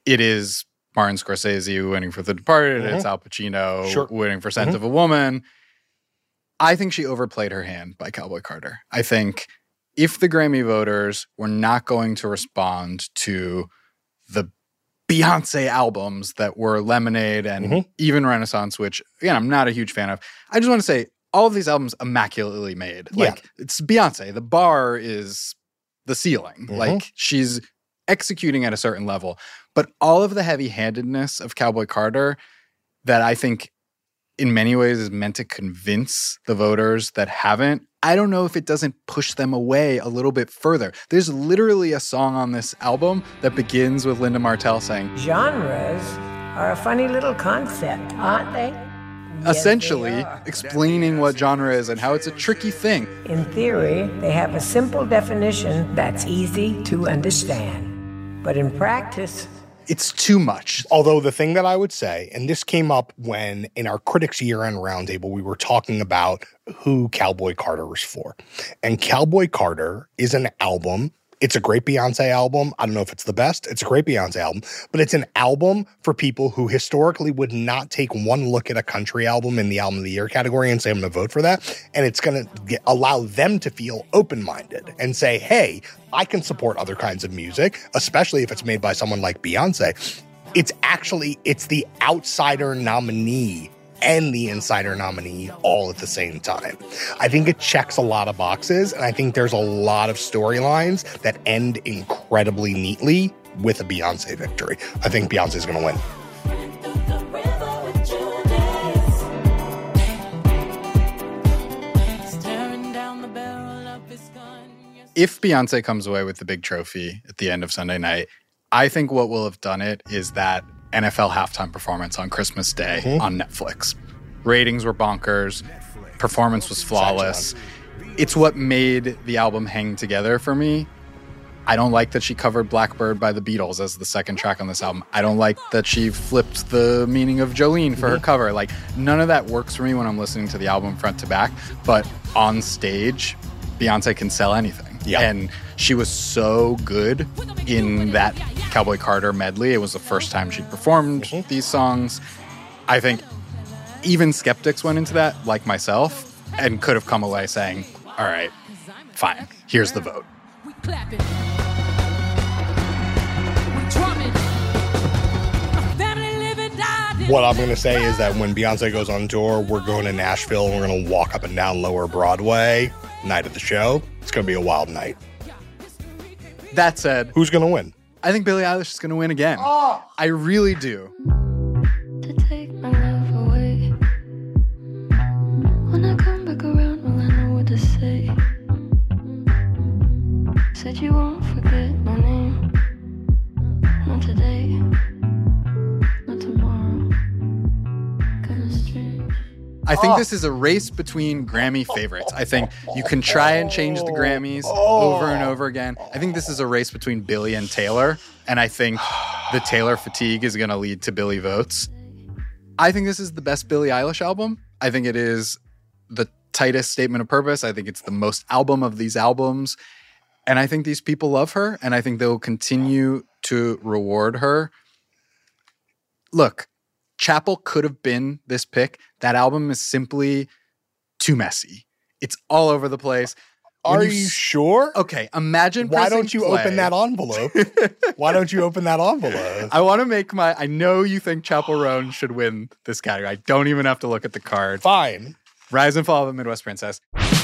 it is Martin Scorsese winning for The Departed. Mhm. It's Al Pacino Sure. winning for Scent Mhm. of a Woman. I think she overplayed her hand by Cowboy Carter. I think if the Grammy voters were not going to respond to the Beyonce albums that were Lemonade and Mhm. even Renaissance, which, again, I'm not a huge fan of. I just want to say all of these albums immaculately made. Yeah. Like, it's Beyonce. The bar is the ceiling. Mhm. Like, she's executing at a certain level. But all of the heavy-handedness of Cowboy Carter that I think in many ways is meant to convince the voters that haven't, I don't know if it doesn't push them away a little bit further. There's literally a song on this album that begins with Linda Martell saying, Genres are a funny little concept, aren't they? essentially explaining what genre is and how it's a tricky thing. In theory, they have a simple definition that's easy to understand. But in practice, it's too much. Although the thing that I would say, and this came up when in our Critics Year-End Roundtable, we were talking about who Cowboy Carter was for. And Cowboy Carter is an album. It's a great Beyonce album. I don't know if it's the best. It's a great Beyonce album. But it's an album for people who historically would not take one look at a country album in the Album of the Year category and say, I'm going to vote for that. And it's going to allow them to feel open-minded and say, hey, I can support other kinds of music, especially if it's made by someone like Beyonce. It's actually, it's the outsider nominee and the insider nominee all at the same time. I think it checks a lot of boxes, and I think there's a lot of storylines that end incredibly neatly with a Beyonce victory. I think Beyonce's going to win. If Beyonce comes away with the big trophy at the end of Sunday night, I think what will have done it is that N F L halftime performance on Christmas Day mm-hmm. on Netflix. Ratings were bonkers. Performance was flawless. It's what made the album hang together for me. I don't like that she covered Blackbird by the Beatles as the second track on this album. I don't like that she flipped the meaning of Jolene for mm-hmm. her cover. Like, none of that works for me when I'm listening to the album front to back. But on stage, Beyonce can sell anything. Yeah. And she was so good in that Cowboy Carter medley. It was the first time she performed mm-hmm. these songs. I think even skeptics went into that, like myself, and could have come away saying, all right, fine, here's the vote. We clap it. We drum it. Family living, die. What I'm going to say is that when Beyonce goes on tour, we're going to Nashville and we're going to walk up and down Lower Broadway night of the show. It's going to be a wild night. That said, who's going to win? I think Billie Eilish is going to win again. Oh. I really do. To take my love away. When I come back around, will I know what to say? Said you won't forget my name. Not today, not tomorrow. Kinda strange. I think oh. this is a race between Grammy favorites. I think you can try and change the Grammys oh. over and over again. I think this is a race between Billie and Taylor, and I think the Taylor fatigue is going to lead to Billie votes. I think this is the best Billie Eilish album. I think it is the tightest statement of purpose. I think it's the most album of these albums. And I think these people love her, and I think they'll continue to reward her. Look, Chapel could have been this pick. That album is simply too messy. It's all over the place. When Are you, you sure? Okay, imagine Why don't you play. open that envelope? Why don't you open that envelope? I want to make my... I know you think Chapel Roan should win this category. I don't even have to look at the card. Fine. Rise and Fall of a Midwest Princess.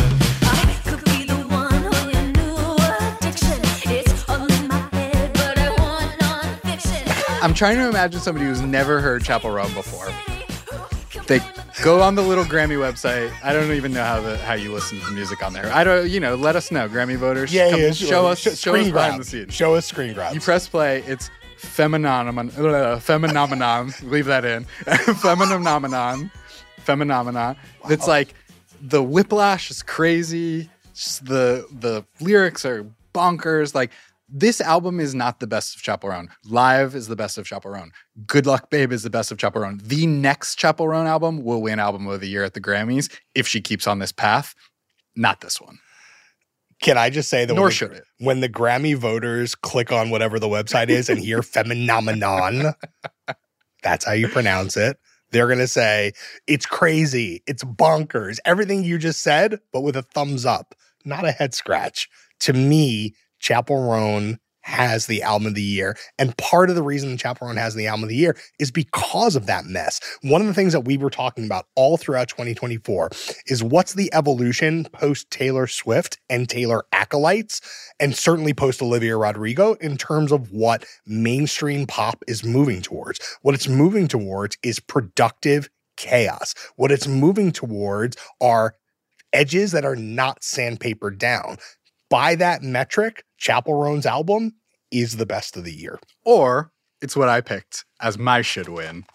I'm trying to imagine somebody who's never heard Chapel Roan before. They go on the little Grammy website. I don't even know how the how you listen to the music on there. I don't, you know, let us know, Grammy voters. Yeah, Come, yeah. Show us, Sh- show us behind the scenes. Show us screen grabs. You press play. It's Feminomenon. Uh, Feminomenon. Leave that in. Feminomenon. Feminomenon. It's like the whiplash is crazy. Just the the lyrics are bonkers. Like, this album is not the best of Chapel Roan. Live is the best of Chapel Roan. Good Luck Babe is the best of Chapel Roan. The next Chapel Roan album will win Album of the Year at the Grammys if she keeps on this path. Not this one. Can I just say that Nor when, should the, it. when the Grammy voters click on whatever the website is and hear Phenomenon, that's how you pronounce it. They're going to say, it's crazy. It's bonkers. Everything you just said, but with a thumbs up, not a head scratch. To me, Chappell Roan has the album of the year. And part of the reason Chappell Roan has the album of the year is because of that mess. One of the things that we were talking about all throughout twenty twenty-four is what's the evolution post Taylor Swift and Taylor acolytes, and certainly post Olivia Rodrigo, in terms of what mainstream pop is moving towards. What it's moving towards is productive chaos. What it's moving towards are edges that are not sandpapered down. By that metric, Chappell Roan's album is the best of the year. Or it's what I picked as my should win.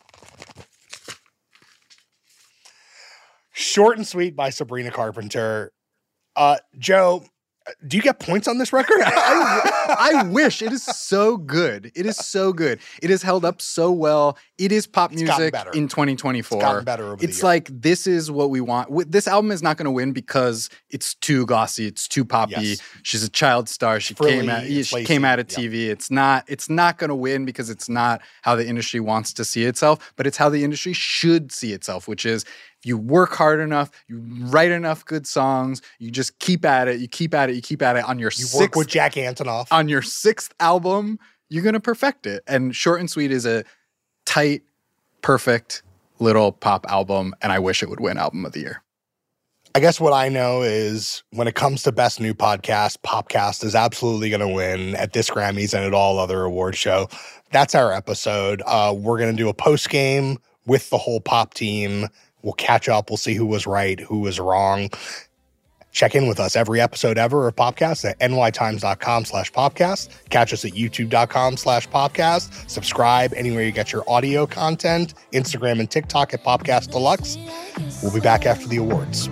Short and Sweet by Sabrina Carpenter. Uh, Joe, do you get points on this record? I, I wish. It is so good. It is so good. It has held up so well. It is pop It's gotten music better. in twenty twenty-four. It's gotten better over the It's year. like, this is what we want. Wi- This album is not going to win because it's too glossy. It's too poppy. Yes. She's a child star. She Frilly, came out. it's She lacy. came out of Yeah. T V. It's not. It's not going to win because it's not how the industry wants to see itself. But it's how the industry should see itself, which is, if you work hard enough, you write enough good songs, you just keep at it, you keep at it, you keep at it on your You sixth work with Jack Antonoff. on your sixth album, you're gonna perfect it. And Short and Sweet is a tight, perfect little pop album, and I wish it would win Album of the Year. I guess what I know is when it comes to Best New Podcast, Popcast is absolutely going to win at this Grammys and at all other award show. That's our episode. Uh, we're going to do a post game with the whole pop team. We'll catch up. We'll see who was right, who was wrong. Check in with us every episode ever of Popcast at nytimes.com slash popcast. Catch us at youtube.com slash popcast. Subscribe anywhere you get your audio content. Instagram and TikTok at Popcast Deluxe. We'll be back after the awards.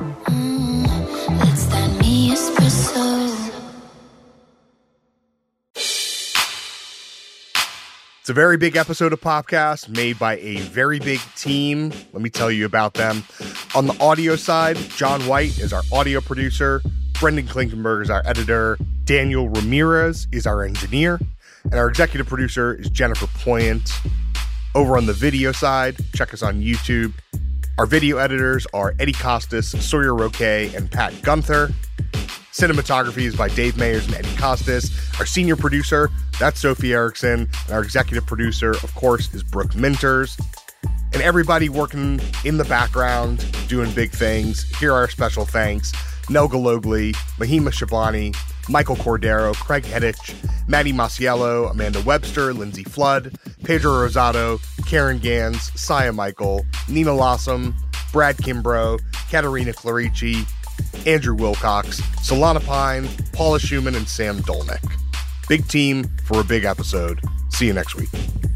It's that me espresso. It's a very big episode of Popcast made by a very big team. Let me tell you about them. On the audio side, John White is our audio producer. Brendan Klinkenberg is our editor. Daniel Ramirez is our engineer. And our executive producer is Jennifer Poyant. Over on the video side, check us on YouTube. Our video editors are Eddie Costas, Sawyer Roque, and Pat Gunther. Cinematography is by Dave Mayers and Eddie Costas. Our senior producer, that's Sophie Erickson. And our executive producer, of course, is Brooke Minters. And everybody working in the background, doing big things. Here are our special thanks. Nel Galogli, Mahima Shabani, Michael Cordero, Craig Heddich, Maddie Masiello, Amanda Webster, Lindsay Flood, Pedro Rosado, Karen Gans, Saya Michael, Nina Lossum, Brad Kimbrough, Katerina Clarici, Andrew Wilcox, Solana Pine, Paula Schumann, and Sam Dolnick. Big team for a big episode. See you next week.